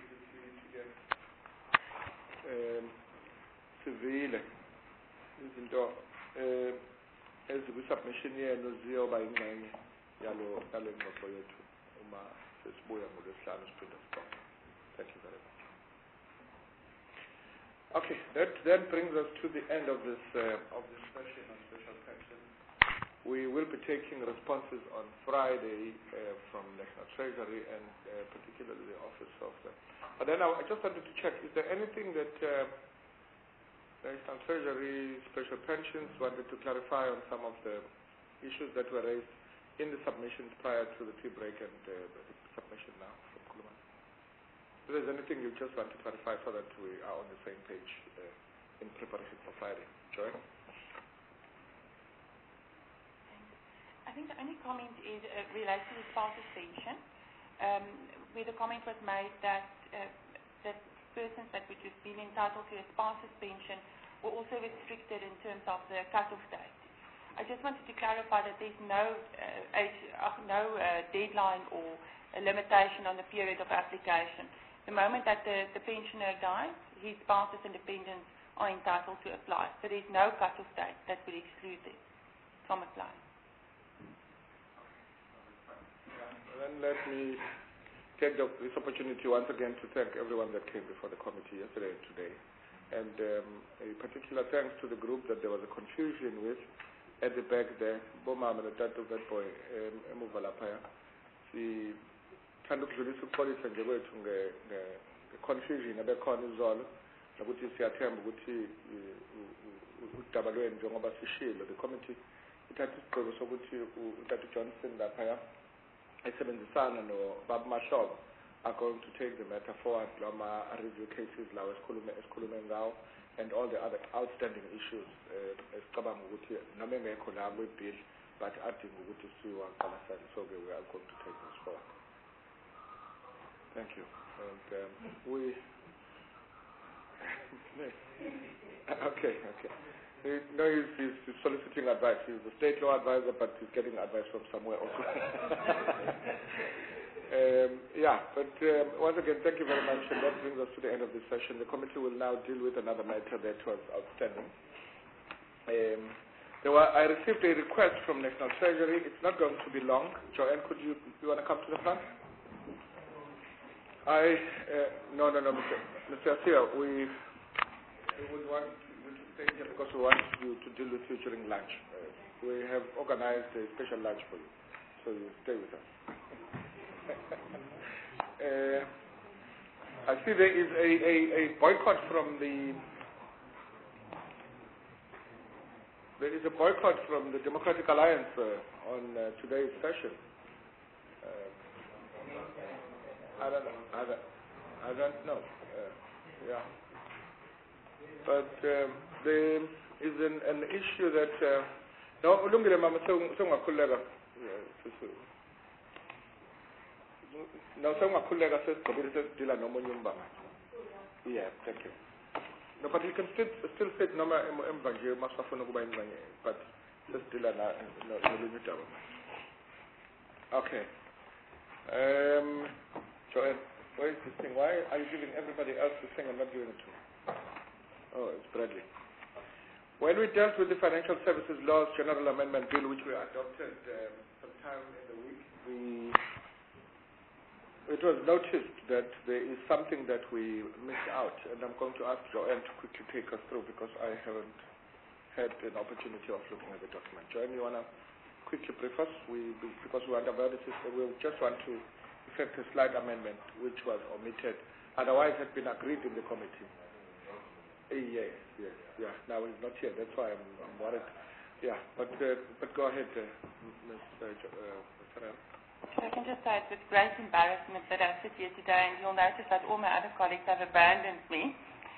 sivile izinto ezikwi-submission yenu ziyoba ingxenye yale ngxoxo yethu uma sesibuya ngoLwesihlanu siphinde siqoqe. Thank you very much. Okay, that then brings us to the end of this session on special pensions. We will be taking responses on Friday from National Treasury and particularly the Office of But then I just wanted to check, is there anything that National Treasury, Special Pensions wanted to clarify on some of the issues that were raised in the submissions prior to the tea break and the submission now from Kuluman? If there's anything you just want to clarify so that we are on the same page in preparation for Friday. Joy? I think the only comment is related to the spouse's pension, where the comment was made that that persons that would have been entitled to a spouse's pension were also restricted in terms of the cut-off date. I just wanted to clarify that there's no deadline or a limitation on the period of application. The moment that the pensioner dies, his spouses and dependents are entitled to apply. So there's no cut-off date that would exclude them from applying. Then let me take this opportunity once again to thank everyone that came before the committee yesterday and today. And a particular thanks to the group that there was a confusion with at the back there. Bomama notatu that boy emuva lapha. Sithanda ukudlulisa ukuxolisa nje kwethu nge-confusion ebekhona izolo nokuthi siyathemba ukuthi udaba lwenu njengoba sishilo the committee ithatha isigqibo sokuthi uTata Johnson laphaya esebenzisana noBaba Mahlobo are going to take the matter forward lama review cases lawo esikhulume ngawo and all the other outstanding issues esicabanga ukuthi noma engekho la kwe-bill but adinga ukuthi siwaqalasane so we are going to take this forward. Thank you. And we okay. No, he's soliciting advice. He's a state law advisor, but he's getting advice from somewhere also. Once again, thank you very much, and that brings us to the end of this session. The committee will now deal with another matter that was outstanding. I received a request from National Treasury. It's not going to be long. Joanne, you want to come to the front? No, Mr. Asir, we would want you to stay here because we want you to deal with you during lunch. We have organized a special lunch for you, so you stay with us. I see there is a boycott from the Democratic Alliance on today's session. I don't know. But there is an issue that no ulungile mama songakhuleka no songakhuleka sesigqibile sesidila nomunye umbanga. Yeah, thank you. No, but you can still sit noma emva nje masafuna ukuba ingxenye but sesidila nolunye udaba. Okay. Joanne, where is this thing? Why are you giving everybody else the thing and not giving it to me? Oh, it's Bradley. When we dealt with the Financial Services Laws General Amendment Bill, which we adopted sometime in the week, it was noticed that there is something that we missed out, and I'm going to ask Joanne to quickly take us through because I haven't had an opportunity of looking at the document. Joanne, you want to quickly brief us? Because we undervalue this, we just want to effect a slight amendment which was omitted, otherwise had been agreed in the committee. Yes. Now he's not here, that's why I'm worried. Yeah, but go ahead, Ms. Farrell. I can just say it's with great embarrassment that I sit here today, and you'll notice that all my other colleagues have abandoned me.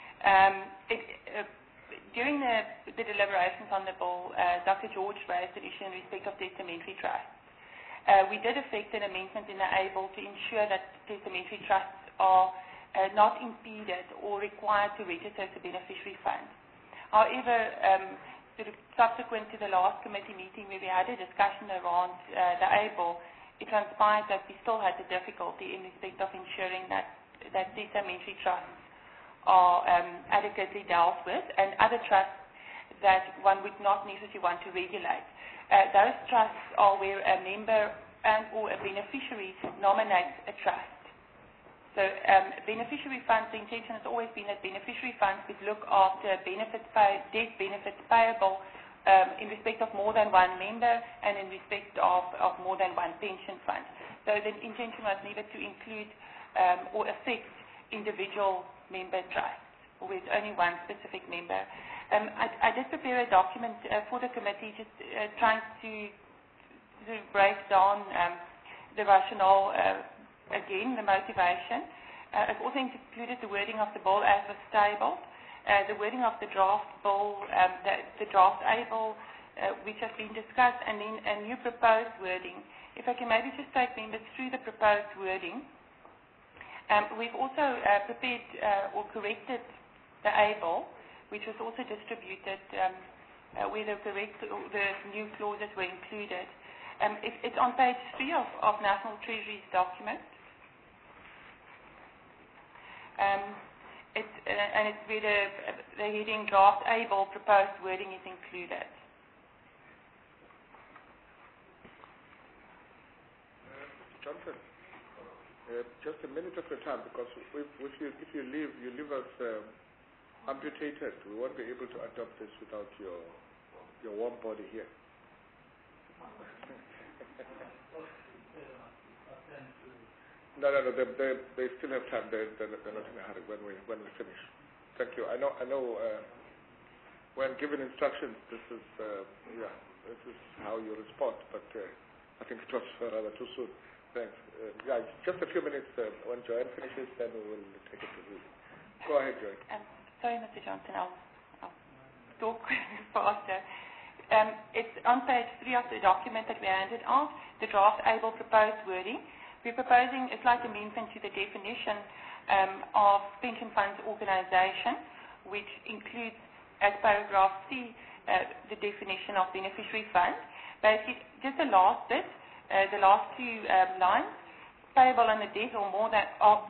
During the deliberations on the bill, Dr. George raised an issue in respect of testamentary trusts. We did effect an amendment in the ABLE to ensure that testamentary trusts are not impeded or required to register as a beneficiary fund. However, subsequent to the last committee meeting where we had a discussion around the ABLE, it transpired that we still had a difficulty in respect of ensuring that testamentary trusts are adequately dealt with, and other trusts that one would not necessarily want to regulate. Those trusts are where a member and or a beneficiary nominates a trust. So beneficiary funds, the intention has always been that beneficiary funds would look after death benefits payable in respect of more than one member and in respect of more than one pension fund. So the intention was never to include or affect individual member trusts with only one specific member. I did prepare a document for the committee just trying to break down the rationale, again, the motivation. I've also included the wording of the bill as was tabled, the wording of the draft bill, the draft ABLE, which has been discussed, and then a new proposed wording. If I can maybe just take members through the proposed wording. We've also prepared or corrected the ABLE, which was also distributed where the new clauses were included. It's on page 3 of National Treasury's document. It's where the heading draft ABLE proposed wording is included. Johnson, just a minute of your time, because if you leave us amputated. We won't be able to adopt this without your warm body here. No, they still have time. They're not in a hurry when we finish. Thank you. I know. When given instructions, this is how you respond. But I think it was rather too soon. Thanks. Just a few minutes. When Joanne finishes, then we will take it to you. Go ahead, Joanne. Sorry, Mr. Johnson. I'll talk faster. It's on page 3 of the document that we handed out, the draft ABLE proposed wording. We're proposing a slight amendment to the definition of pension funds organisation, which includes, as paragraph C, the definition of beneficiary fund. Basically, just the last bit, the last 2 lines, payable on the death of more than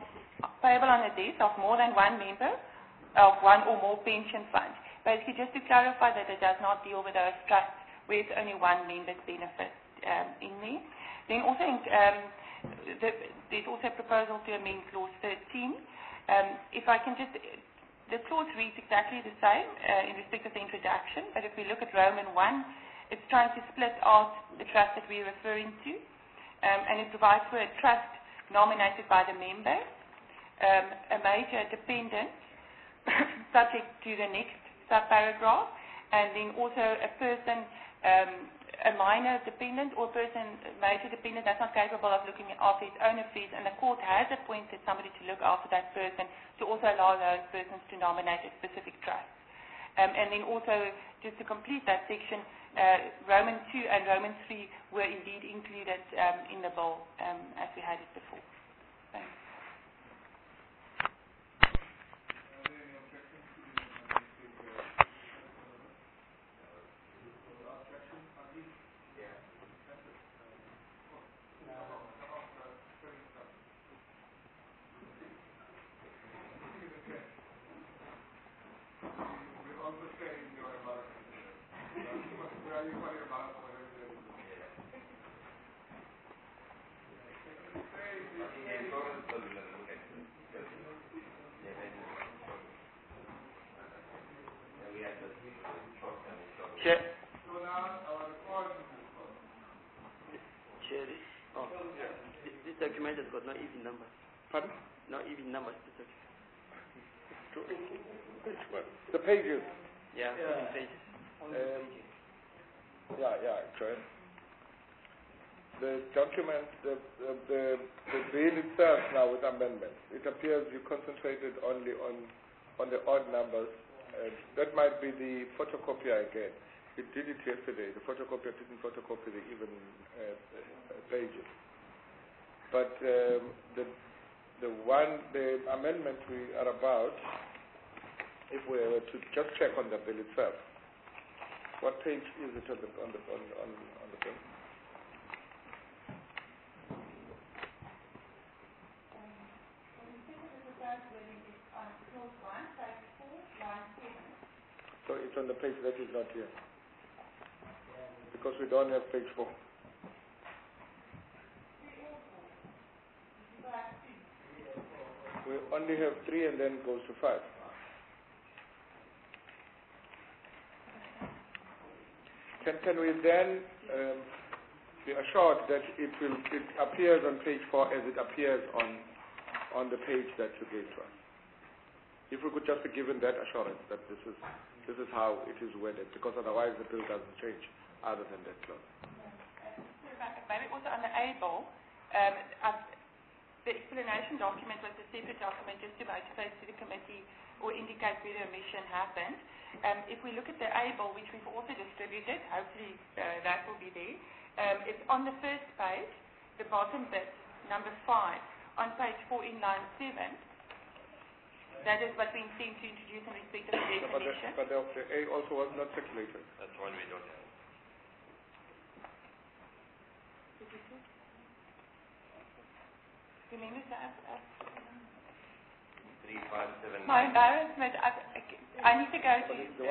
one member of one or more pension funds. Basically, just to clarify that it does not deal with those trusts where it's only one member's benefit in there. Then also, there's also a proposal to amend clause 13. If I can just, the clause reads exactly the same in respect of the introduction, but if we look at Roman 1, it's trying to split out the trust that we're referring to, and it provides for a trust nominated by the member, a major dependent, subject to the next subparagraph, and then also a person, a minor dependent or person, major dependent that's not capable of looking after his own affairs, and the court has appointed somebody to look after that person to also allow those persons to nominate a specific trust. And then also, just to complete that section, Roman 2 and Roman 3 were indeed included in the bill as we had it before. Thanks. This document has got no even numbers. Pardon? No even numbers. The pages. Yeah, pages. Actually. The document, the bill itself now with amendments, it appears you concentrated only on the odd numbers. That might be the photocopier again. It did it yesterday. The photocopier didn't photocopy the even pages. But the amendment we are about, if we were to just check on the bill itself, what page is it on the bill? So it's on the page that is not here. Because we don't have page 4. We only have 3 and then goes to 5. Can we then be assured that it appears on page 4 as it appears on the page that you gave to us? If we could just be given that assurance that this is how it is worded, because otherwise the bill doesn't change other than that clause. Maybe also on the ABLE, the explanation document was a separate document just to motivate to the committee or indicate where the omission happened. If we look at the ABLE, which we've also distributed, hopefully that will be there. It's on the first page, the bottom bit, number 5, on page 4 in line 7. That is what we intend to introduce in respect of the definition. But the A also was not circulated. That's one we don't have. Remember that? 357. My embarrassment. I need to go to.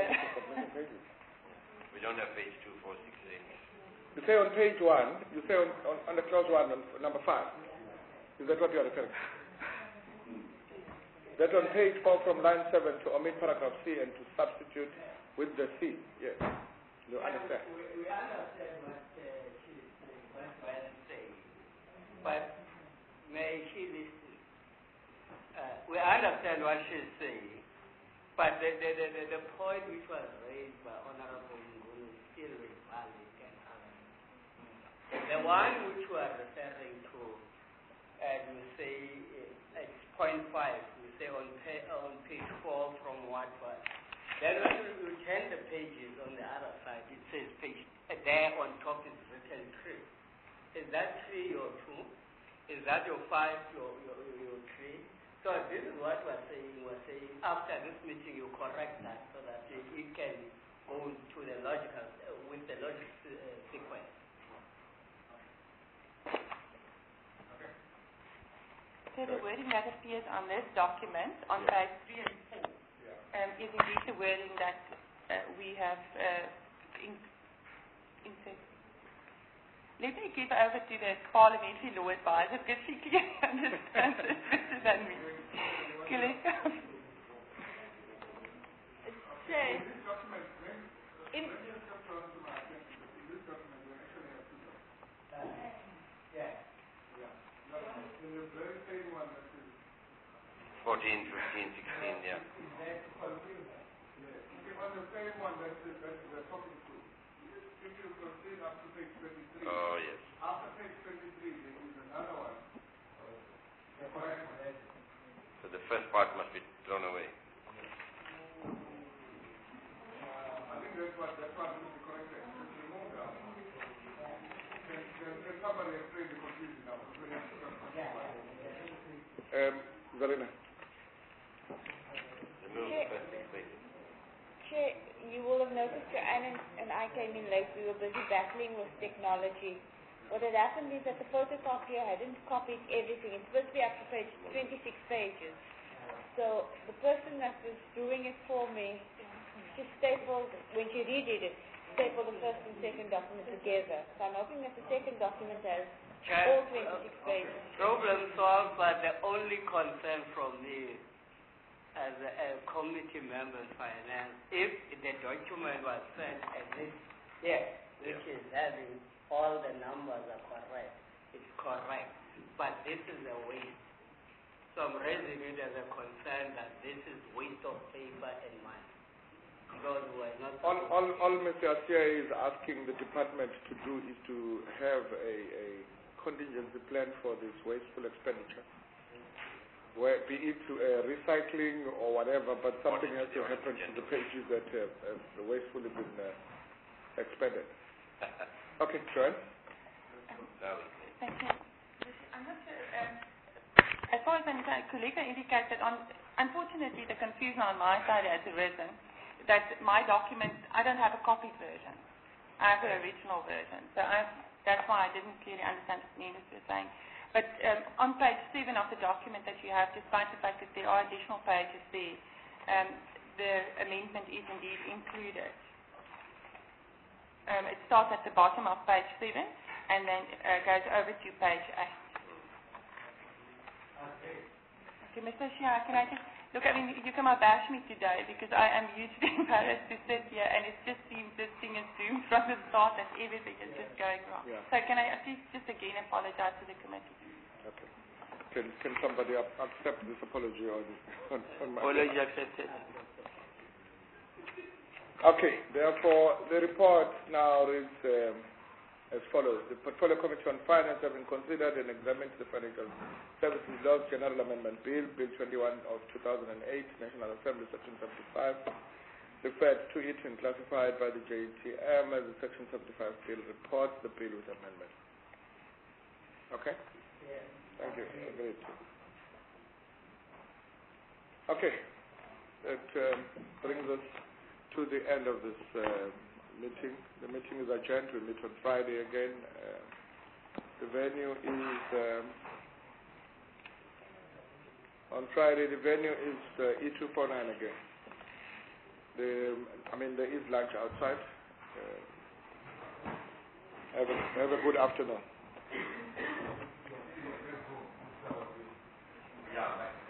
We don't have page 2468. You say on page 1. You say on the clause 1, on number 5. Is that what you are referring to? That on page 4 from line 7 to omit paragraph C and to substitute with the C. Yes. You understand? We understand what she's saying, what I'm saying. But may she listen? We understand what she's saying, but the point which was raised by Honorable Nguni is still valid and valid. The one which we are referring to, and we say it's point 5, we say on page 4 from what was. Then when you turn the pages on the other side, it says page, there on top is written 3. Is that 3 your 2? Is that your 5, your 3? So this is what we're saying. We're saying after this meeting you correct that so that it can go to the logical, with the logic sequence. So the wording that appears on this document on page 3 and 4 is indeed the wording that we have inserted. Let me give over to the parliamentary law advisor because she clearly understands it better than me. In 14, 15, 16, yeah. On the same one that we're talking to, if you proceed up to page 23, oh, yes. After page 23, there is another one. So the first part must be thrown away. I think that's what needs to be corrected. Just remove that. Can somebody explain the confusion now? Zarina. Chair, you will have noticed Joanne and I came in late. We were busy battling with technology. What had happened is that the photocopier hadn't copied everything. It's supposed to be up to page 26 pages. So the person that was doing it for me just stapled, when she redid it, stapled the first and second document together. So I'm hoping that the second document has all 26 pages. Problem solved, but the only concern from me as a committee member in finance, if the document was sent as this, which is having all the numbers are correct, it's correct, but this is a waste. So I'm raising it as a concern that this is waste of paper and money. Because we're not... All Mr. Asia is asking the department to do is to have a contingency plan for this wasteful expenditure. Where, be it to recycling or whatever, but something has to happen to the pages that have wastefully been expended. Okay, Joanne? Thank you. I'm not sure, as far as I'm concerned, Kulika indicated unfortunately the confusion on my side has arisen that my document, I don't have a copied version. I have an original version. So that's why I didn't clearly understand what Nina was saying. But on page 7 of the document that you have, despite the fact that there are additional pages there, the amendment is indeed included. It starts at the bottom of page 7 and then goes over to page 8. Okay, Mr. Shia, can I just look? I mean, you can bash me today because I am hugely embarrassed to sit here, and it just seems this thing is doomed from the start, and everything is just going wrong. Yeah. So can I at least just again apologize to the committee? Okay. Can somebody accept this apology on my Apology accepted. Okay, therefore the report now reads as follows. The Portfolio Committee on Finance having considered and examined the Financial Services Laws General Amendment Bill, Bill 21 of 2008, National Assembly, Section 75, referred to it and classified by the JTM as a Section 75 bill, reports the bill with amendment. Okay? Yeah. Thank you. Agreed. Okay. That brings us to the end of this meeting. The meeting is adjourned. We meet on Friday again. The venue is on Friday. The venue is E249 again. There is lunch outside. Have a good afternoon. Yeah.